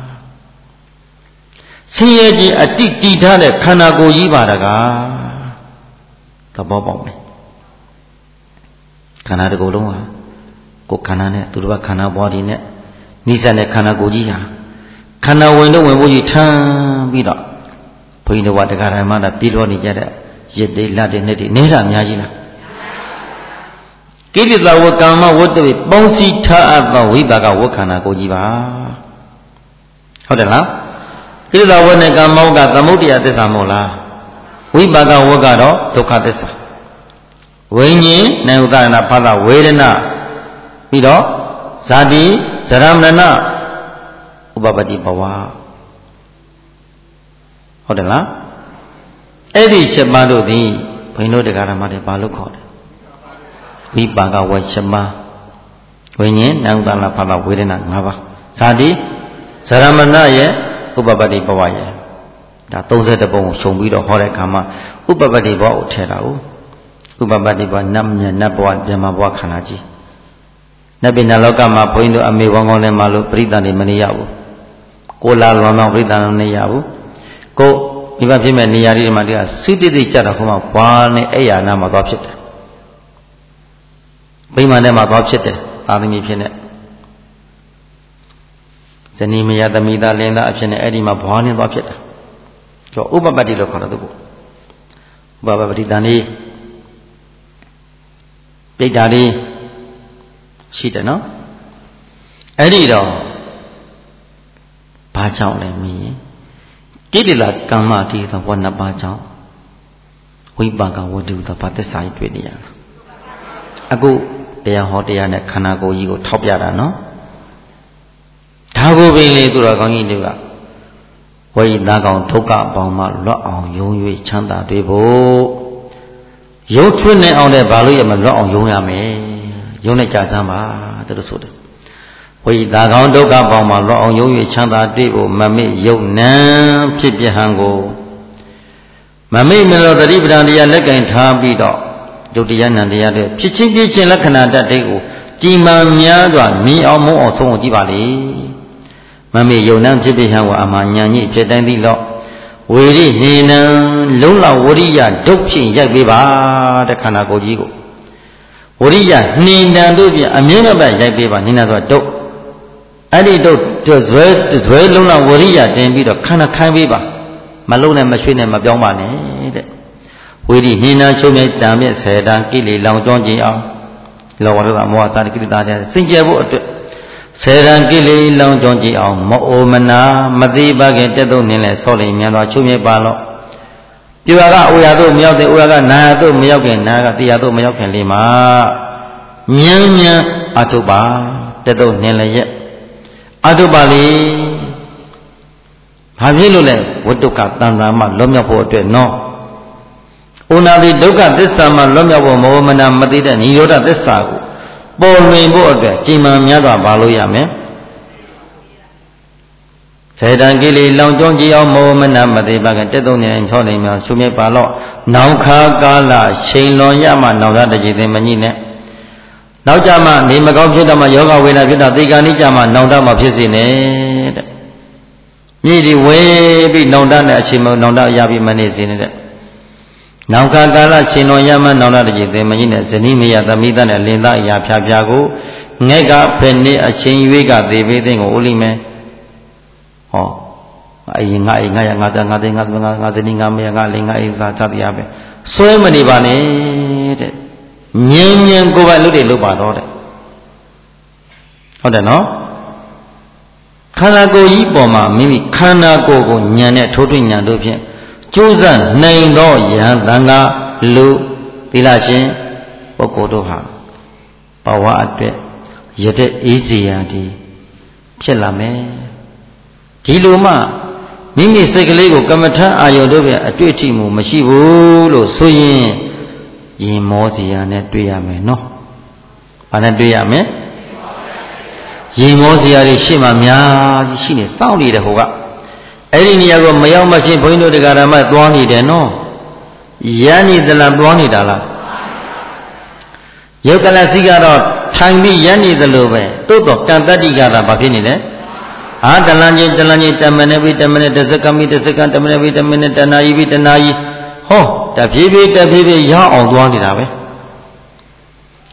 [SPEAKER 1] ဆင်းရဲခြင်းအတိတ်တည်ထားတဲ့ခန္ဓာကိုယ်ကြီးပါတကားသဘောပေါက်မယ်ခန္ဓာတစ်ခုလုံးဟာကိုခန္ဓာနဲ့သူတို့ကခန္ဓာဘွားဒီနဲ့နိစ္စနဲ့ခန္ဓာကိုယ်ကြီးဟာခန္ဓာဝင်တော့ဝင်ဖို့ကြီးထမ်းပြီးတော့ဘုန်းကြီးတို့ကတရားဓမ္မတာပြေလို့နေကြတဲ့ရစ်တွေလက်တွေနဲ့တွေနေတာအများကြီးလားကိလေသာဝကမ္မဝတ္တဝေပေါင်းစည်းထားအပ်သောဝိပါကဝခန္ဓာကိုယ်ကြီးပါဟုတ်တယ်လားကိလေသာဝနဲ့ကာမဝကသမုဒ္ဒရာသစ္စာမဟုတ်လားဝိပါကဝကတော့ဒုက္ခသစ္စာဝိညာဉ်နာယုကရဏဖသဝေဒနာပြီးတော့ဇာတိဇရမဏဥပပတ္တိဘဝဟုတ်တယ်လားအဲ့ဒီ7ပါးတို့သည်ဘုန်းကြီးတို့တရားဓမ္မတွေဘာလို့ခေါ်တယ်ဝိပါကဝ7ပါးဝိညာဉ်နာယုကရဏဖသဝေဒနာ5ပါးဇာတိဇရမဏရဲ့ဥပပတ္တိဘဝရဲ့ဒါ31ပုံကိုခြုံပြီးတော့ဟောတဲ့အခါမှာဥပပတ္တိဘဝကိုထည့်တာဟုတ်ဥပပတ္တိဘဝနတ်မြတ်နတ်ဘဝပြမဘဝခန္ဓာကြီးနတ်ပြည်နတ်လောကမှာဘုန်းကြီးတို့အမေဝန်းကောင်းနဲ့မှလို့ပြိတ္တန်တွေမနေရဘူးကိုလာလွန်တော့ပြိတ္တန်မနေရဘူးကိုဒီဘဖြစ်မဲ့နေရာတွေမှာတည်းကစိတ်တိတ်ကြတာဟိုမှာဘာနဲ့အဲ့ရနာမှာသွားဖြစ်တယ်ဗိမာန်ထဲမှာသွားဖြစ်တယ်သာသမီဖြစ်နေဇနီးမယားသမီးသားလင်းသားအဖြစ်နဲ့အဲ့ဒီမှာဘာနဲ့သွားဖြစ်တယ်ကျော်ဥပပတ္တိလို့ခေါ်တယ်သူကဥပပတ္တိတန်လေးပြိတ္တာလေးရှိတယ်နော်အဲ့ဒီတော့ဘာကြောင့်လဲမင်းကိလေသာကမ္မတိသောဝဏ္ဏပါကြောင့်ဝိပါကဝတ္တုသောဘာသစ္စာကြီးတွေ့နေရလားအခုတရားဟောတရားနဲ့ခန္ဓာကိုယ်ကြီးကိုထောက်ပြတာနော်ဒါကိုပင်လေသူတော်ကောင်းကြီးတွေကဝိသားကောင်ဒုက္ခအပေါင်းမှလွတ်အောင်ယုံ၍ချမ်းသာတွေ့ဖို့ရုပ်ထွေးနေအောင်လည်းဘာလို့ရမလွတ်အောင်ယုံရမယ်ယုံနဲ့ကြာစမ်းပါတလို့ဆိုတယ်ဝိသားကောင်ဒုက္ခအပေါင်းမှလွတ်အောင်ယုံ၍ချမ်းသာတွေ့ဖို့မမေ့ယုံနံဖြစ်ပြဟံကိုမမေ့မလို့တတိပဒံတရားလက်ကင်ထားပြီးတော့ဒုတိယနံတရားတွေဖြစ်ချင်းပြချင်းလက္ခဏာတတ်တဲ့ကိုကြည်မှန်များစွာမြင်အောင်မုန်းအောင်ဆုံးအောင်ကြည့်ပါလေမမေယုံနှံဖြစ်ဖြစ်ဟံကိုအမှညာညိဖြစ်တိုင်းသည်တော့ဝေရိနေနံလုံးလဝရိယဒုတ်ဖြင့်ရိုက်ပေးပါတဲ့ခန္ဓာကိုယ်ကြီးကိုဝရိယနေနံတို့ဖြင့်အမြဲမပြတ်ရိုက်ပေးပါနေနံဆိုတော့အဲ့ဒီဒုတ်ဇွဲလုံးလဝရိယတင်ပြီးတော့ခန္ဓာခိုင်းပေးပါမလုံးနဲ့မရွှေ့နဲ့မပြောင်းပါနဲ့တဲ့ဝိရိနေနံရှုံးမြတ်တံမြတ်ဆယ်တန်ကိလေလောင်ကျွမ်းခြင်းအောင်လောဝရကမောဟစာကိလေသာတွေစင်ကြယ်ဖို့အတွက်ဆေရန်ကိလေလောင်ကျွမ်းကြည့်အောင်မအိုမနာမသိပါခင်တက်သုံးနေလဲဆောလိမြန်တော်ချုပ်မြတ်ပါလို့ပြွာကအိုရတို့မရောက်တဲ့အိုရကနာရတို့မရောက်ခင်နာကတရားတို့မရောက်ခင်လေးမှာမြန်အထုပါတက်သုံးနေလဲရဲ့အထုပါလေဘာဖြစ်လို့လဲဝတ္တုကတန်တာမှလွတ်မြောက်ဖို့အတွက်နော်ဥနာတိဒုက္ခသစ္စာမှလွတ်မြောက်ဖို့မောမနာမသိတဲ့និရောဓသစ္စာကိုပေါ်လွင်ဖို့အတွက်ကြည်မှန်များစွာပါလို့ရမယ်စေတံကိလေလောင်ကျွမ်းကြည်အောင်မောမနာမသိပါကတက်သုံးနေထောနေများရှုမြတ်ပါလို့နောင်ခါကာလချိန်လွန်ရမှနောင်တတကြည်သိမညိနဲ့နောက်ကြမှနေမကောင်းဖြစ်တော့မှယောဂဝေဒနာဖြစ်တာသေကာနိကြမှနောင်တမှဖြစ်စေနဲ့တဲ့မြည်ဒီဝေပြီးနောင်တနဲ့အချိန်မနောင်တရပြီးမနေစေနဲ့တဲ့နောင်ကာလရှင်လွန်ရမှနောင်တကြည်သိမညိနဲ့ဇနီးမယားသမီးသားနဲ့လင်သားအရာဖြာဖြာကိုငဲ့ကဖယ်နေအချိန်ရွေးကသေပေးတဲ့ကိုဦးလိမယ်ဟောအရင်ငါရငါသားငါသိငါသမငါဇနီးငါမယားငါလင်ငါအိသာသတိရပဲဆွဲမနေပါနဲ့တဲ့မြင်းကိုယ်ပိုင်လုပ်တယ်လုပ်ပါတော့တဲ့ဟုတ်တယ်နော်ခန္ဓာကိုယ်ကြီးပေါ်မှာမိမိခန္ဓာကိုယ်ကိုဉာဏ်နဲ့ထိုးထွင်းဉာဏ်တို့ဖြင့်ကျိုးစားနိုင်သောယဟန်တန်ခါလူသီလရှင်ပုဂ္ဂိုလ်တို့ဟာဘဝအတွက်ရတဲ့အေးစီရာဒီဖြစ်လာမယ်ဒီလိုမှမိမိစိတ်ကလေးကိုကမ္မထအာယုတို့ပြန်အတွေ့အထိမှုမရှိဘူးလို့ဆိုရင်ရင်မောစီရာနဲ့တွေ့ရမယ်နော်။ဘာနဲ့တွေ့ရမလဲ။ရင်မောစီရာတွေရှေ့မှာအများကြီးရှိနေစောင့်နေတဲ့ဟိုကအဲ့ဒီနေရာကိုမရောက်မချင်းဘုန်းကြီးတို့တရားဓမ္မသွားနေတယ်နော်။ရန်နေသလားသွားနေတာလား။ယုတ်ကလစီကတော့ထိုင်ပြီးရန်နေသလိုပဲတိုးတော့ကံတတ္တိကသာဘာဖြစ်နေလဲ။အာတလန်ချင်းတမနဲ့ပြီးတမနဲ့တစ်စက္ကန့်ပြီးတစ်စက္ကန့်တမနဲ့ပြီးတမနဲ့တနာရီပြီးတနာရီဟောတဖြည်းဖြည်းရောက်အောင်သွားနေတာပဲ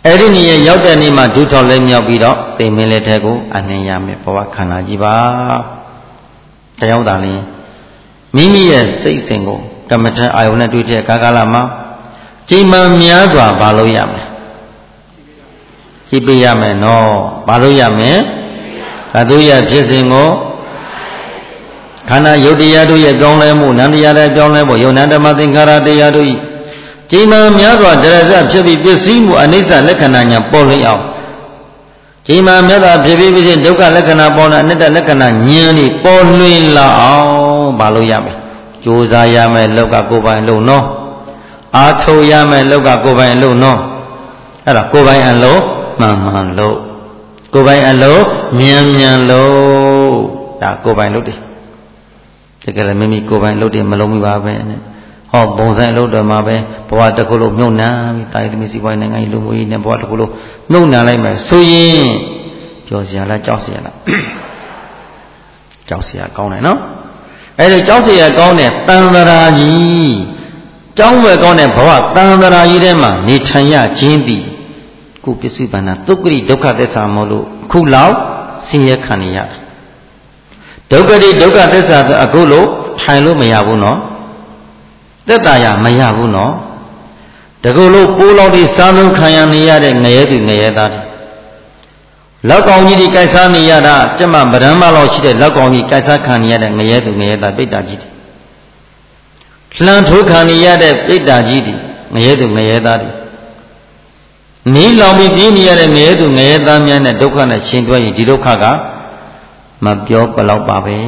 [SPEAKER 1] အဲ့ဒီနေ့ရောက်တဲ့နေ့မှာဒုထောက်လည်းမြောက်ပြီးတော့သိမင်းလက်ထက်ကိုအနှင်ရမယ်ဘဝခန္ဓာကြီးပါတရားဥဒါလင်းမိမိရဲ့စိတ်စဉ်ကိုကမ္မထအာယုန်နဲ့တွေ့တဲ့ကာလမှာချိန်မှန်များစွာဘာလို့ရမလဲကြည့်ပေးရမယ်နော်ဘာလို့ရမလဲဘသူရဖြစ်စဉ်ကိုခန္ဓာယုတ်တရားတို့ရဲ့ပြောင်းလဲမှုနန္တရားရဲ့ပြောင်းလဲမှုယုံနာဓမ္မသင်္ခါရတရားတို့၏ချိန်မှန်များစွာတရဇဖြစ်ပြီးပစ္စည်းမှုအနိစ္စလက္ခဏာညာပေါ်လွင်အောင်ချိန်မှန်များစွာဖြစ်ပြီးဒုက္ခလက္ခဏာပေါ်လာအနိတ္တလက္ခဏာဉာဏ်ဤပေါ်လွင်လာအောင်ဘာလို့ရမလဲကြိုးစားရမယ်လောကကိုယ်ပိုင်လို့နော်အာထုတ်ရမယ်လောကကိုယ်ပိုင်လို့နော်အဲ့ဒါကိုယ်ပိုင်အလို့မှန်မှန်လို့ကိုယ်ပိုင်အလို့မြန်မြန်လို့ဒါကိုယ်ပိုင်လို့တကယ်လည်းမိမိကိုယ်ပိုင်လို့တယ်မလုံးမိပါပဲနဲ့ဟောပုံစံလို့တော့မှာပဲဘဝတစ်ခုလုံးမြုပ်နှံပြီးတာယသမီးစီပွားနိုင်ငံကြီးလူမျိုးကြီးနဲ့ဘဝတစ်ခုလုံးမြုပ်နှံလိုက်မယ်ဆိုရင်ပြောစရာလားကြောက်စရာလားကြောက်စရာကောင်းတယ်နော်အဲ့ဒီကြောက်စရာကောင်းတဲ့တန်ត្រာကြီးကြောင်းဝယ်ကောင်းတဲ့ဘဝတန်ត្រာကြီးထဲမှာနေထိုင်ရခြင်းသည်ခုပစ္စုပန်နာသုက္ကရိဒုက္ခသစ္စာမို့လို့ခုလောက်ဆင်းရဲခံနေရဒုက္ခတိဒုက္ခသစ္စာဆိုအခုလို့ထိုင်လို့မရဘူးနော်သက်သာရမရဘူးနော်တကူလို့ပိုးလောက်ဒီစားလုံးခံရနေရတဲ့ငရဲသူငရဲသားတွေလောက်ကောင်ကြီးဒီကြိုက်စားနေရတာကျမဗရမ်းမလောက်ရှိတဲ့လောက်ကောင်ကြီးကြိုက်စားခံနေရတဲ့ငရဲသူငရဲသားပိဋ္ဌာကြီးတွေလှန်ထိုးခံနေရတဲ့ပိဋ္ဌာကြီးတွေငရဲသူငရဲသားတွေနီးလောင်ပြီးပြင်းနေရတဲ့ငရဲသူငရဲသားများနဲ့ဒုက္ခနဲ့ရှင်တွဲရင်ဒီဒုက္ခကမပြောဘလောက်ပါပဲ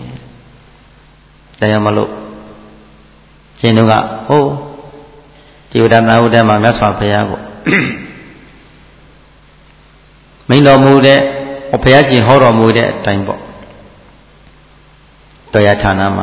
[SPEAKER 1] တရားမလို့ရှင်တို့ကဟိုဒီဝဒနာဟုတ်တဲ့မှာမြတ်စွာဘုရားကိုမိန်တော်မူတဲ့ဘုရားရှင်ဟောတော်မူတဲ့အတိုင်းပေါ့တရားဌာနမှာ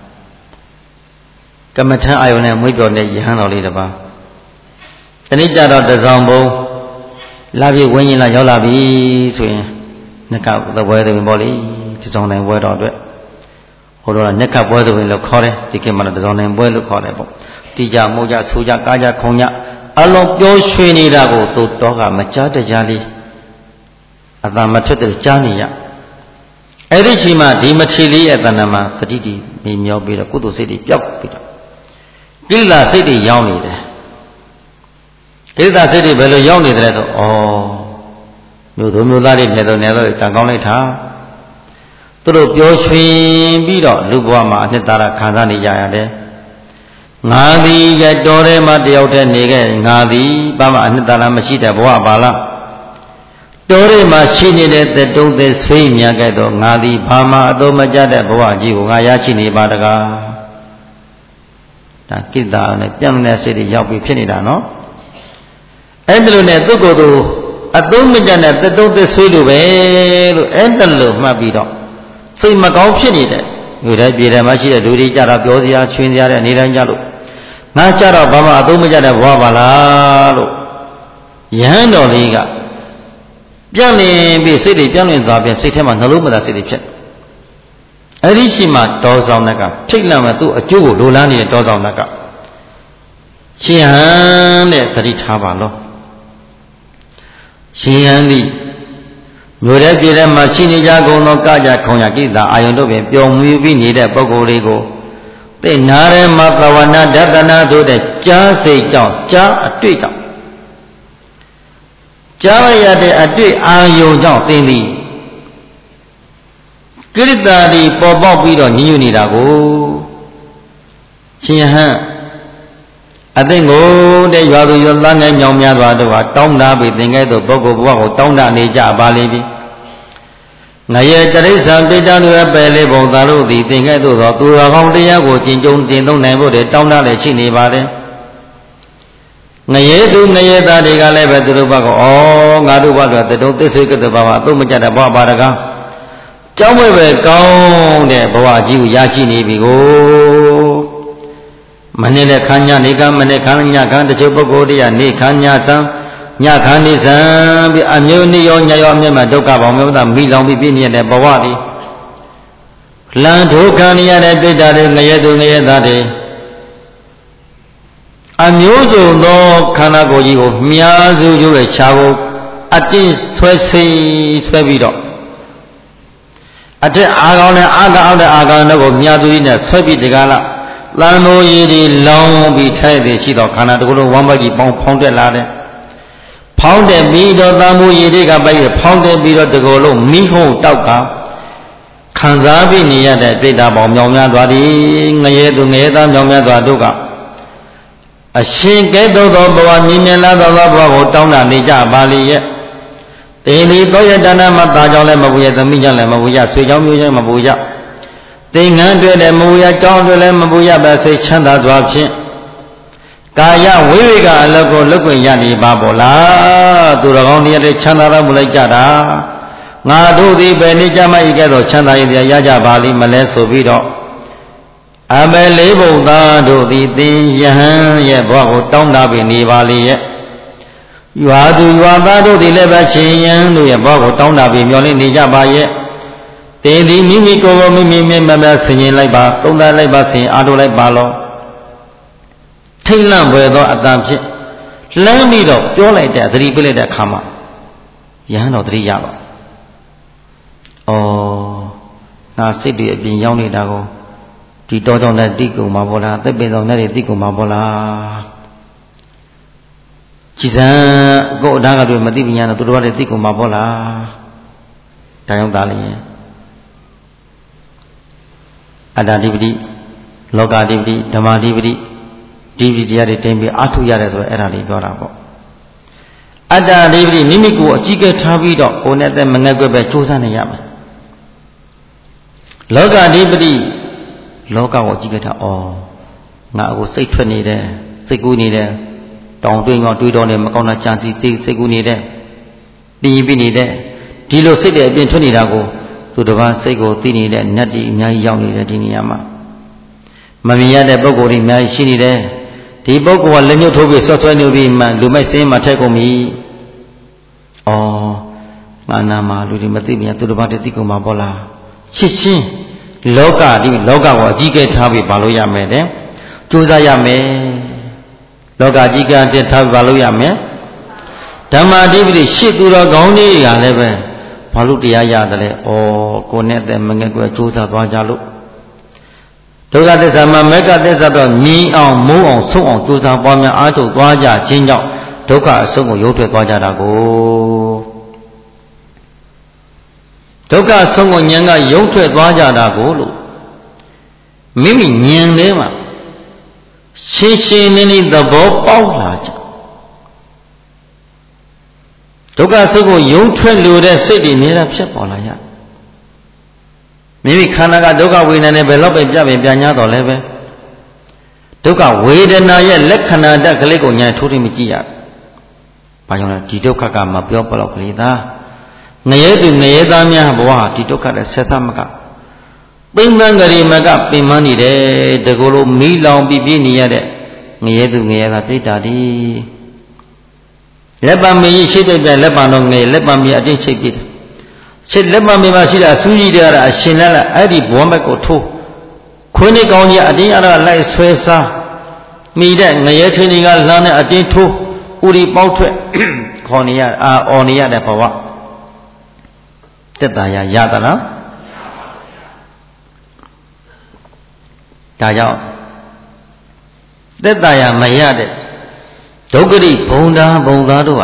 [SPEAKER 1] ကမ္မထအာယုန်နဲ့မွေးပြော်တဲ့ယဟန်တော်လေးတစ်ပါးတနေ့ကျတော့တစောင်းဘုံလာပြီဝင်းရင်လာရောက်လာပြီဆိုရင်နှက်ကသပွဲသွင်းပေါ့လေတစောင်းတိုင်းပွဲတော်အတွက်ဟိုတော့နှက်ကပွဲသွင်းလို့ခေါ်တယ်ဒီခေတ်မှာတော့တစောင်းတိုင်းပွဲလို့ခေါ်တယ်ပေါ့တိကြမိုးကြဆူကြကားကြခုံကြအလုံးပျော်ရွှင်နေတာကိုသူတော့ကမကြားတကြားလေးအတမထက်တဲ့ကြားနေရအဲ့ဒီချိန်မှာဒီမထေလေးရဲ့တဏ္ဍာမှာတတိတိမိမြောပြီးတော့ကုသိုလ်စိတ်တွေပျောက်ပြီးတော့ကိလေသာစိတ်တွေရောက်နေတယ်ကိလေသာစိတ်တွေဘယ်လိုရောက်နေတယ်ဆိုမျိုးသူမျိုးသားတွေနဲ့တော့ကံကောင်းလိုက်တာသူတို့ပျော်ရွှင်ပြီးတော့လူဘဝမှာအနှစ်သာရခံစားနေကြရတယ်ငါသည်ကတော်ထဲမှာတယောက်တည်းနေခဲ့ငါသည်ဘာမှအနှစ်သာရမရှိတဲ့ဘဝပါလားတော်ထဲမှာရှိနေတဲ့တတုံးသက်ဆွေးမြတ်ခဲ့တော့ငါသည်ဘာမှအသုံးမကျတဲ့ဘဝကြီးကိုငါရရှိနေပါတကားဒါကိတ္တာနဲ့ပြန့်တဲ့စိတ်တွေရောက်ပြီးဖြစ်နေတာနော်အဲ့ဒါလိုနဲ့သူ့ကိုယ်သူအသုံးမကျတဲ့တတုံးသက်ဆွေးလိုပဲလို့အဲ့ဒါလိုမှတ်ပြီးတော့စိတ်မကောင်းဖြစ်နေတဲ့လူတိုင်းပြည်ထဲမှာရှိတဲ့လူတွေကြတော့ပြောစရာချွင်းစရာတဲ့နေတိုင်းကြလို့ငါကြတော့ဘာမှအသုံးမကျတဲ့ဘဝပါလားလို့ယဟန်တော်လေးကပြန့်လင်ပြီးစိတ်တွေပြန့်လင်သွားပြန်စိတ်ထဲမှာနှလုံးမသာစိတ်တွေဖြစ်အဲ့ဒီရှိမှတောဆောင်ကထိတ်လန့်မဲ့သူ့အကျိုးကိုလိုလားနေတဲ့တောဆောင်ကရှင်ဟန်တဲ့သတိထားပါလို့ရှင်ဟန်သည်မြို့ထဲပြည်ထဲမှာရှိနေကြကုန်သောကကြခုံရကိတ္တာအာယုန်တို့ပင်ပျော်မြူပြီးနေတဲ့ပုဂ္ဂိုလ်တွေကိုသိနာရဲမှာသဝနာဒသနာဆိုတဲ့ကြားစိတ်ကြောင့်ကြားအတွေ့ကြောင့်ကြားရတဲ့အတွေ့အာယုန်ကြောင့်သင်သည်ကိရိတာဒီပေါ်ပေါက်ပြီးတော့ညှဉ်းညူနေတာကိုရှင်ဟန်အသိကိုတဲ့ရွာသူရွာသားငယ်မြောင်များစွာတို့ဟာတောင်းတပြီးသင်ခဲ့သောပုဂ္ဂိုလ်ဘဝကိုတောင်းတနေကြပါလိမ့်ပြီငရဲတရိစ္ဆာန်ပိဋ္ဌာတို့ရဲ့ပယ်လေးပုံသာလို့သည်သင်ခဲ့သောသူတော်ကောင်းတရားကိုကျင့်ကြုံတင်သုံးနိုင်ဖို့တဲ့တောင်းတလည်းရှိနေပါတယ်ငရဲသူငရဲသားတွေကလည်းပဲသူတို့ဘက်ကငါတို့ဘက်ကတတုံးသစ္စေကတဘာဝအသုံးမကျတဲ့ဘဝပါတကားကြောင်းမဲ့ပဲကောင်းတဲ့ဘဝကြီးကိုရရှိနေပြီကိုမနေ့နဲ့ခန်းညနေကမနေ့ခန်းညခန်းတချို့ပုဂ္ဂိုလ်တွေကနေခန်းညဆံညခန်းနေဆံပြီးအမျိုးနည်းရောညရောအမြတ်မှာဒုက္ခပေါင်းမျိုးသားမိလောင်ပြီးပြည့်နေတဲ့ဘဝတွေလန်ထိုးခံရတဲ့ပိဋ္ဌာတွေငရဲသူငရဲသားတွေအမျိုးစုံသောခန္ဓာကိုယ်ကြီးကိုမြားစုကျိုးရဲ့ခြားကိုအတင်းဆွဲပြီးတော့အထက်အာကောင်နဲ့အာကောင်တဲ့အာကောင်တို့ကိုမြားစုကြီးနဲ့ဆွဲပြီးတကားလားတန်ဖိုးရည်ဒီလောင်းပြီးထိုက်သည်ရှိသောခန္ဓာတစ်ခုလုံးဝမ်းမကြီးပေါင်းဖောင်းတက်လာတယ်ဖောင်းတက်ပြီးတော့တန်ဖိုးရည်တွေကပိုက်ရဖောင်းတက်ပြီးတော့တစ်ခုလုံးမိဟုံးတောက်ကခံစားပြီးနေရတဲ့ပြိတ္တာပေါင်းမြောင်များသွားသည်ငရဲသူငရဲသားမြောင်များသွားတို့ကအရှင်ကဲ့သို့သောဘဝမြင်မြင်လာသောဘဝကိုတောင်းတနေကြပါလေရဲ့တေလီသောယတနာမသားကြောင့်လည်းမပူရသမီးကြောင့်လည်းမပူရဆွေကြောင့်မျိုးကြောင့်မပူရသင်္ကန်းတွေလည်းမပူရကြောင်းတွေလည်းမပူရပဲစိတ်ချမ်းသာစွာဖြင့်ကာယဝိဝေကအလကိုလွတ်ခွင့်ရနေပါဘောလားသူတော်ကောင်းတရားတွေချမ်းသာတော်မူလိုက်ကြတာငါတို့သည်ပဲနေကြမဤကဲ့သို့ချမ်းသာရည်ရကြပါလိမ့်မလဲဆိုပြီးတော့အမေလေးဘုံသားတို့သည်သင်ယဟန်ရဲ့ဘဝကိုတောင်းတပြီးနေပါလေရဲ့ရွာသူရွာသားတို့သည်လည်းပဲရှင်ယဟန်တို့ရဲ့ဘဝကိုတောင်းတပြီးမျှော်လင့်နေကြပါရဲ့သင်သည်မိမိကိုယ်ကိုမိမိမြင်မှဆင်ခြင်လိုက်ပါသုံးသပ်လိုက်ပါဆင်အားထုတ်လိုက်ပါလောထိတ်လန့်ပွေသောအတန်ဖြင့်လမ်းပြီးတော့ပြောလိုက်တဲ့သတိပေးလိုက်တဲ့အခါမှာယဟန်တော်သတိရပါငါစိတ်တွေအပြင်ရောက်နေတာကိုဒီတောကြောင့်လည်းတိကုံမှာပေါ့လားသက်ပင်ဆောင်နဲ့တိကုံမှာပေါ့လားကြည်စံကိုအဓာကတွေမသိပညာနဲ့သူတို့ကလည်းတိကုံမှာပေါ့လားဒါကြောင့်သားလည်းအတ္တဓိပတိလောကဓိပတိဓမ္မဓိပတိဒီပတိတရားတွေတင်ပြီးအထုရတယ်ဆိုတော့အဲ့ဒါလေးပြောတာပေါ့အတ္တဓိပတိမိမိကိုအကြီးကဲထားပြီးတော့ကိုယ်နဲ့သက်မငဲ့ကွက်ပဲစူးစမ်းနေရမယ်လောကဓိပတိလောကကိုအကြီးကဲထားငါအခုစိတ်ထွက်နေတယ်စိတ်ကူးနေတယ်တောင်တွင်းကတွေးတော်နေမကောင်းတာကြံစည်စိတ်ကူးနေတယ်ပြီးနေတယ်ဒီလိုစိတ်တဲ့အပြင်ထွက်နေတာကိုသူတစ်ပါးစိတ်ကိုသိနေတဲ့နတ်တွေအများကြီးရောက်နေတယ်ဒီနေရာမှာမမြင်ရတဲ့ပုဂ္ဂိုလ်တွေအများကြီးရှိနေတယ်ဒီပုဂ္ဂိုလ်ကလက်ညှိုးထိုးပြီးဆွနေပြီးမှလူမိုက်စင်းမှထက်ကုန်ပြီငါနာမှာလူတွေမသိပြန်သူတစ်ပါးတည်းသိကုန်မှာပေါ့လားချစ်ချင်းလောကဒီလောကကိုအကြီးကဲထားပြီးပါလို့ရမယ်တဲ့ကြိုးစားရမယ်လောကကြီးကတည်းထားပြီးပါလို့ရမယ်ဓမ္မဓိပတိရှစ်သူတော်ကောင်းကြီးကလည်းပဲဘာလို့တရားရတယ်လဲကိုနဲ့တဲ့မငဲ့ကွယ်ကြိုးစားသွားကြလို့ဒုက္ခသစ္စာမှာမေဃသစ္စာတော့မြင်အောင်မိုးအောင်ဆုံးအောင်ကြိုးစားပွားများအားထုတ်သွားကြခြင်းကြောင့်ဒုက္ခအဆုံးကိုရုပ်ထွက်သွားကြတာကိုဒုက္ခဆုံးကိုဉာဏ်ကရုပ်ထွက်သွားကြတာကိုလို့မိမိဉာဏ်ထဲမှာရှင်းရှင်းလင်းလင်းသဘောပေါက်လာကြဒုက္ခဆုံးကိုရုပ်ထွက်လို့တဲ့စိတ်တွေနေတာဖြစ်ပေါ်လာရမိမိခန္ဓာကဒုက္ခဝေဒနာနဲ့ဘယ်တော့ပဲပြပင်ပြန်냐တော့လဲပဲဒုက္ခဝေဒနာရဲ့လက္ခဏာတက်ကလေးကိုဉာဏ်ထိုးထိမကြည့်ရဘူးဘာကြောင့်လဲဒီဒုက္ခကမပြောပလောက်ကလေးသားငရဲသူငရဲသားများဘဝဒီဒုက္ခတဲ့ဆက်သမကသိမ့်သံကြရီမကပင်မနေတယ်တကူလိုမီးလောင်ပြပြနေရတဲ့ငရဲသူငရဲသားပြိတ္တာဒီလက်ပံမင်းရှိတဲ့ပြလက်ပံတော့ငရဲလက်ပံမင်းအတင်းချိတ်ပြတယ်ချိတ်လက်ပံမင်းမှာရှိတာစူးကြီးတွေကအရှင်လက်လက်အဲ့ဒီဘဝမဲ့ကိုထိုးခွင်းနေကောင်းကြီးအတင်းအရလိုက်ဆွဲစားမိတဲ့ငရဲချင်းတွေကလှမ်းတဲ့အတင်းထိုးဥရီပေါက်ထွက်ခေါ်နေရအော်နေရတဲ့ဘဝတက်တာရသလားဒါကြောင့်တက်တာရမရတဲ့ဒုက္ခတိဘုံသားတို့ဟာ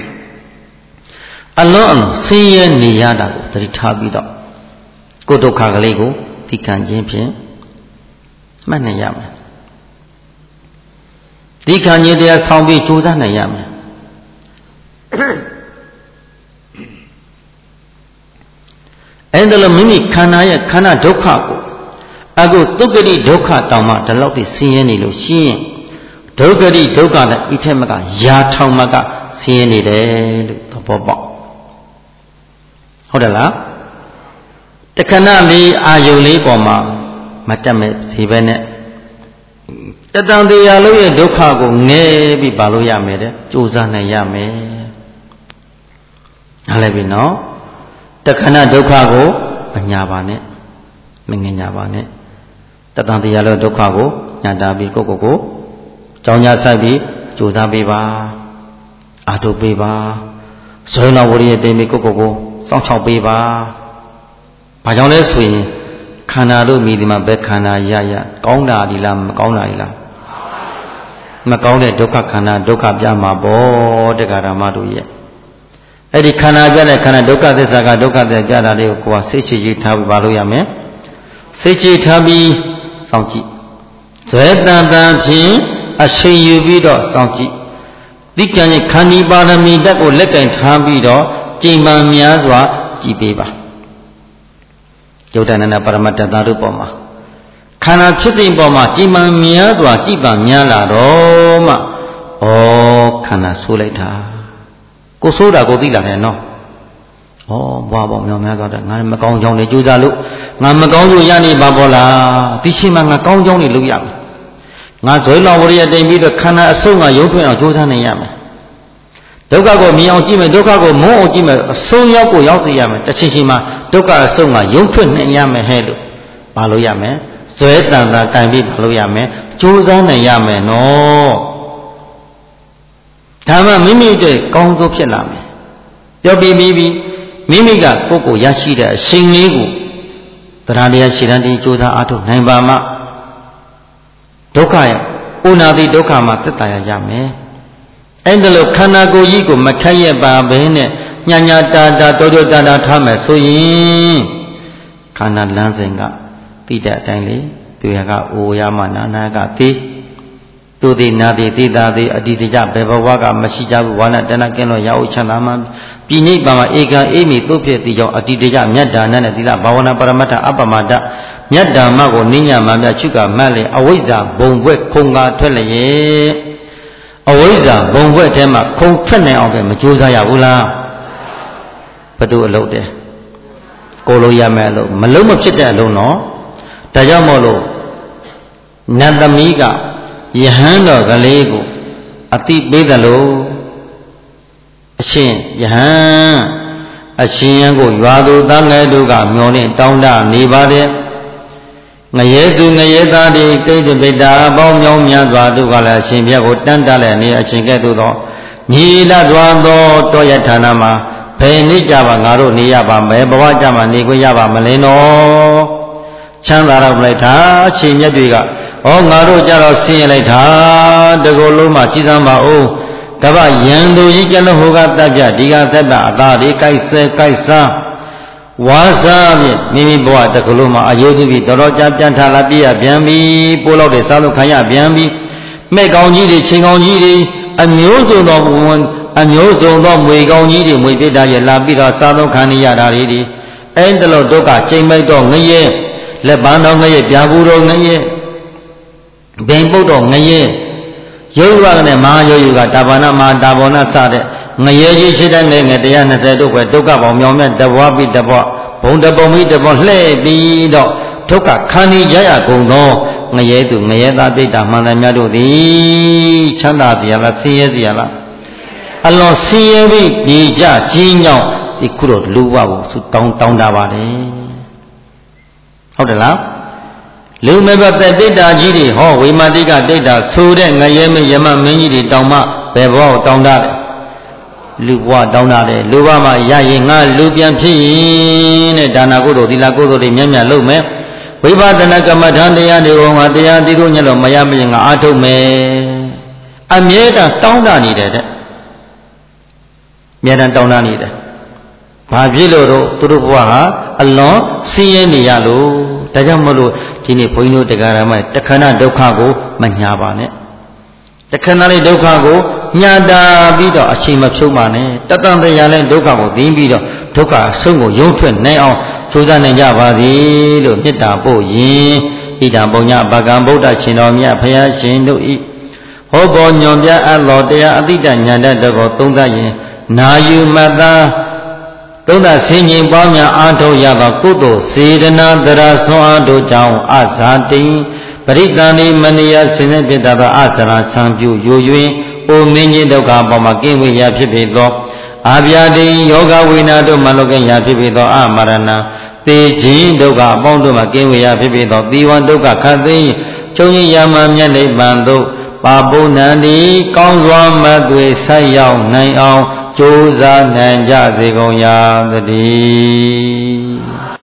[SPEAKER 1] အလွန်ဆင်းရဲနေရတာကိုသတိထားပြီးတော့ကိုယ်ဒုက္ခကလေးကိုသိခံခြင်းဖြင့်မှတ်နိုင်ရမယ်သိခံခြင်းတရားဆောင်ပြီးကြိုးစားနိုင်ရမယ်အဲ့ဒါလို့မိမိခန္ဓာရဲ့ခန္ဓာဒုက္ခကိုအခုဒုက္ခတိဒုက္ခတောင်မှဒီလောက်ထိဆင်းရဲနေလို့ရှိရင်ဒုက္ခတိဒုက္ခနဲ့ဤထက်မကယာထောင်မကဆင်းရဲနေတယ်လို့သဘောပေါက်ဟုတ်တယ်လားတခဏလေးအာယုံလေးပေါ်မှာမတက်မဲ့စီပဲနဲ့တတန်တရားလုံးရဲ့ဒုက္ခကိုငဲပြီးပါလို့ရမယ်တဲ့ကြိုးစားနိုင်ရမယ်နားလည်ပြီနော်တခဏဒုက္ခကိုမညာပါနဲ့မငင်ညာပါနဲ့တတန်တရားလုံးဒုက္ခကိုညာတာပြီးကိုကြောင်းကြဆိုင်ပြီးကြိုးစားပေးပါအာထုပေးပါဇွဲတော်ဝရိယတိမ်ပြီးကိုစောင့်ချောက်ပေးပါဘာကြောင့်လဲဆိုရင်ခန္ဓာတို့မိဒီမှာဘယ်ခန္ဓာရကောင်းတာဒီလားမကောင်းတာဒီလားမကောင်းတဲ့ဒုက္ခခန္ဓာဒုက္ခပြမှာပေါ့တရားဓမ္မတို့ရဲ့အဲ့ဒီခန္ဓာပြတဲ့ခန္ဓာဒုက္ခသစ္စာကဒုက္ခသစ္စာပြတာလေးကိုကိုယ်ကစိတ်ချရေးထားပြီးပါလို့ရမယ်စိတ်ချထားပြီးစောင့်ကြည့်ဇွဲတန်တန်ဖြင့်အချိန်ယူပြီးတော့စောင့်ကြည့်တိကံရဲ့ခန္ဒီပါရမီဓာတ်ကိုလက်ကင်ထားပြီးတော့ကြိမ်မှန်များစွာကြည်ပေးပါယုတ်တဏ္ဍပရမတ္တသာတို့ပေါ်မှာခန္ဓာဖြစ်စဉ်ပေါ်မှာကြည်မှန်များစွာကြည်ပံများလာတော့မှဩခန္ဓာဆိုးလိုက်တာကိုဆိုးတာကိုသိလာတယ်နော်ဩဘွားပေါ့မြောင်များသွားတယ်ငါမကောင်းကြောင်းနေကြိုးစားလို့ငါမကောင်းလို့ရနေပါဘောလားဒီချိန်မှာငါကောင်းကြောင်းနေလုပ်ရမယ်ငါဇွဲလောင်ဝရိယတိမ်ပြီးတော့ခန္ဓာအဆုံးကရုပ်ထွင်းအောင်ကြိုးစားနေရမယ်ဒုက္ခကိုမြင်အောင်ကြည့်မယ်ဒုက္ခကိုမုန်းအောင်ကြည့်မယ်အဆုံးရောက်ကိုရောက်စေရမယ်တစ်ချိန်ချိန်မှာဒုက္ခအဆုံးကရုပ်ထွင်းနေရမယ်ဟဲ့လို့ပါလို့ရမယ်ဇွဲတန်တာကင်ပြီးပါလို့ရမယ်ကြိုးစားနေရမယ်နော်ဒါမှမိမိတို့ကောင်းဆုံးဖြစ်လာမယ်ပြောပြီးမိမိကကိုယ်ရရှိတဲ့အချိန်လေးကိုတရားတရားရှိတဲ့ကြိုးစားအားထုတ်နိုင်ပါမှဒုက္ခရဲ့ဥနာတိဒုက္ခမှာသက်သာရမယ်အဲ့ဒါလို့ခန္ဓာကိုယ်ကြီးကိုမခက်ရပါဘဲနဲ့ညာတာတော်တာထားမယ်ဆိုရင်ခန္ဓာလမ်းစဉ်ကတိတဲ့အတိုင်းလေတွေ့ရကအိုရမနာကသိသူသည်နာသည်သိတာသည်အတ္တိတကြဘယ်ဘဝကမရှိကြဘူးဝါနတဏကင်းလို့ရအောင်ချမ်းသာမှပြိဋိပါမှာဧကံအေးမီသို့ဖြစ်သည်ကြောင့်အတ္တိတကြမြတ်ဒါနနဲ့သီလဘာဝနာပရမတ္ထအပ္ပမတ္တမြတ်ဓမ္မကိုနိညာမှမြတ်ချုပ်ကမှတ်လေအဝိဇ္ဇာဘုံဘွဲ့ခုံကားထွက်လျက်အဝိဇ္ဇာဘုံဘွဲ့ထဲမှာခုံထွက်နိုင်အောင်ပဲမကြိုးစားရဘူးလားဘယ်သူအလုပ်တဲ့ကိုလိုရမယ်အလုပ်မလုံးမဖြစ်တဲ့အလုပ်နော်ဒါကြောင့်မို့လို့နတ်သမီးကယဟန်တော်ကလေးကိုအတိပေးတယ်လို့အရှင်ယဟန်အရှင်ယံကိုရွာသူသားငယ်တို့ကမျောနေတောင်းတနေပါတယ်ငရဲသူငရဲသားတွေကိတ္တပိတ္တာအပေါင်းမြောင်းများစွာတို့ကလည်းအရှင်ဘုရားကိုတန်းတလည်းနေအရှင်ကဲ့သို့သောညီလသွားသောတောရဌာနမှာဘယ်နေကြပါငါတို့နေရပါမယ်ဘဝကြမှာနေခွင့်ရပါမလဲနော်ချမ်းသာတော့လိုက်တာအရှင်မြတ်တွေကဩငါတို့ကြတော့ဆင်းရဲလိုက်တာတကူလုံးမှာကြည်စမ်းပါဦးကဗ္ဗယံသူကြီးကျလုံးဟိုကတပ်ပြဒီကသက်တာအသားတွေကြိုက်ဆဲကြိုက်စားဝါစားဖြင့်မိမိဘဝတကူလုံးမှာအယုဒ္ဓပြီးတော်တော်ကြာပြန်ထလာပြရပြန်ပြီးပိုးလောက်တွေစားလို့ခံရပြန်ပြီးမဲ့ကောင်းကြီးတွေချိန်ကောင်းကြီးတွေအမျိုးစုံသောအမျိုးစုံသောမွေကောင်းကြီးတွေမွေပြစ်တာရလာပြီးတော့စားသုံးခံရတာတွေအဲ့ဒါလို့ဒုက္ခချိန်မိတ်တော့ငရဲလက်ပန်းတော်ငရဲပြာဘူးတော်ငရဲဘိန်ပုတ်တော်ငရဲရုပ်ဝကနဲ့မဟာယောယုကတာဘာနာမဟာတာဘောနာစတဲ့ငရဲကြီးရှိတဲ့ငယ်120တို့ပဲဒုက္ခပေါင်းမြောင်မြတ်တဘွားပြီးတဘွားဘုံတပုံပြီးတပုံလှဲ့ပြီးတော့ဒုက္ခခန္ဒီရရကုန်သောငရဲသူငရဲသားပြိတ္တာမှန်တယ်များတို့သည်ချမ်းသာစီရလားဆင်းရဲစီရလားအလွန်ဆင်းရဲပြီးဒီကြကြီးညောင်းဒီခုတော့လူဝကိုသူတောင်းတာပါလေဟုတ်တယ်လားလူမဲ့ဘသက်တိတ္တာကြီးတွေဟောဝိမာတိကတိတ္တာဆိုတဲ့ငရဲမယမမင်းကြီးတွေတောင်းမှဘယ်ဘဝကိုတောင်းတာလဲလူဘဝတောင်းတာလေလူဘဝမှာရရင်ငါလူပြန်ဖြစ်ရင်တဲ့ဒါနာကုသိုလ်သီလကုသိုလ်တွေမြတ်မြတ်လုပ်မယ်ဝိပဿနာကမ္မထာတရားတွေကိုငါတရားသိလို့ညလို့မရမရင်ငါအားထုတ်မယ်အမြဲတမ်းတောင်းတနေတယ်တဲ့အမြဲတမ်းတောင်းတနေတယ်ဘာဖြစ်လို့တော့သူတို့ဘဝဟာအလွန်ဆင်းရဲနေရလို့ဒါကြောင့်မလို့ဒီနေ့ဘုန်းကြီးတို့တရားဓမ္မတခဏဒုက္ခကိုမညာပါနဲ့တခဏလေးဒုက္ခကိုညာတာပြီးတော့အချိန်မဖြုံးပါနဲ့တတန်တရားလဲဒုက္ခကိုသိပြီးတော့ဒုက္ခအဆုံးကိုရုံးထွက်နိုင်အောင်ကြိုးစားနိုင်ကြပါစေလို့မေတ္တာပို့ရင်ဣဒံပုညဘဂံဗုဒ္ဓရှင်တော်မြတ်ဘုရားရှင်တို့ဤဟောပေါ်ညွန်ပြအပ်သောတရားအတိတ်ဉာဏ်တတ်တော်သုံးသပ်ရင်နာယူမတ္တာသုံးသဆင်ញင်ပွားများအားထုတ်ရသောကုသိုလ်စေတနာတရာဆွမ်းအားတို့ကြောင့်အဇာတိပရိသန္တိမနိယဆင်းရဲဖြစ်သောအစရာဆံပြုယို၍အိုမင်းကြီးဒုက္ခအပေါ်မှာကင်းဝေးရာဖြစ်ပေသောအာဗျာတိယောဂဝိနာတို့မလွတ်ကင်းရာဖြစ်ပေသောအမရဏသေခြင်းဒုက္ခအပေါင်းတို့မှာကင်းဝေးရာဖြစ်ပေသောသီဝံဒုက္ခခတ်သိချုပ်ငြိမ်ရာမှမြတ်နိဗ္ဗာန်သို့ပါပုဏ္ဏံဒီကောင်းစွာမတ်သွေဆက်ရောက်နိုင်အောင်ကြိုးစားနိုင်ကြစေကုန်ရာတည်း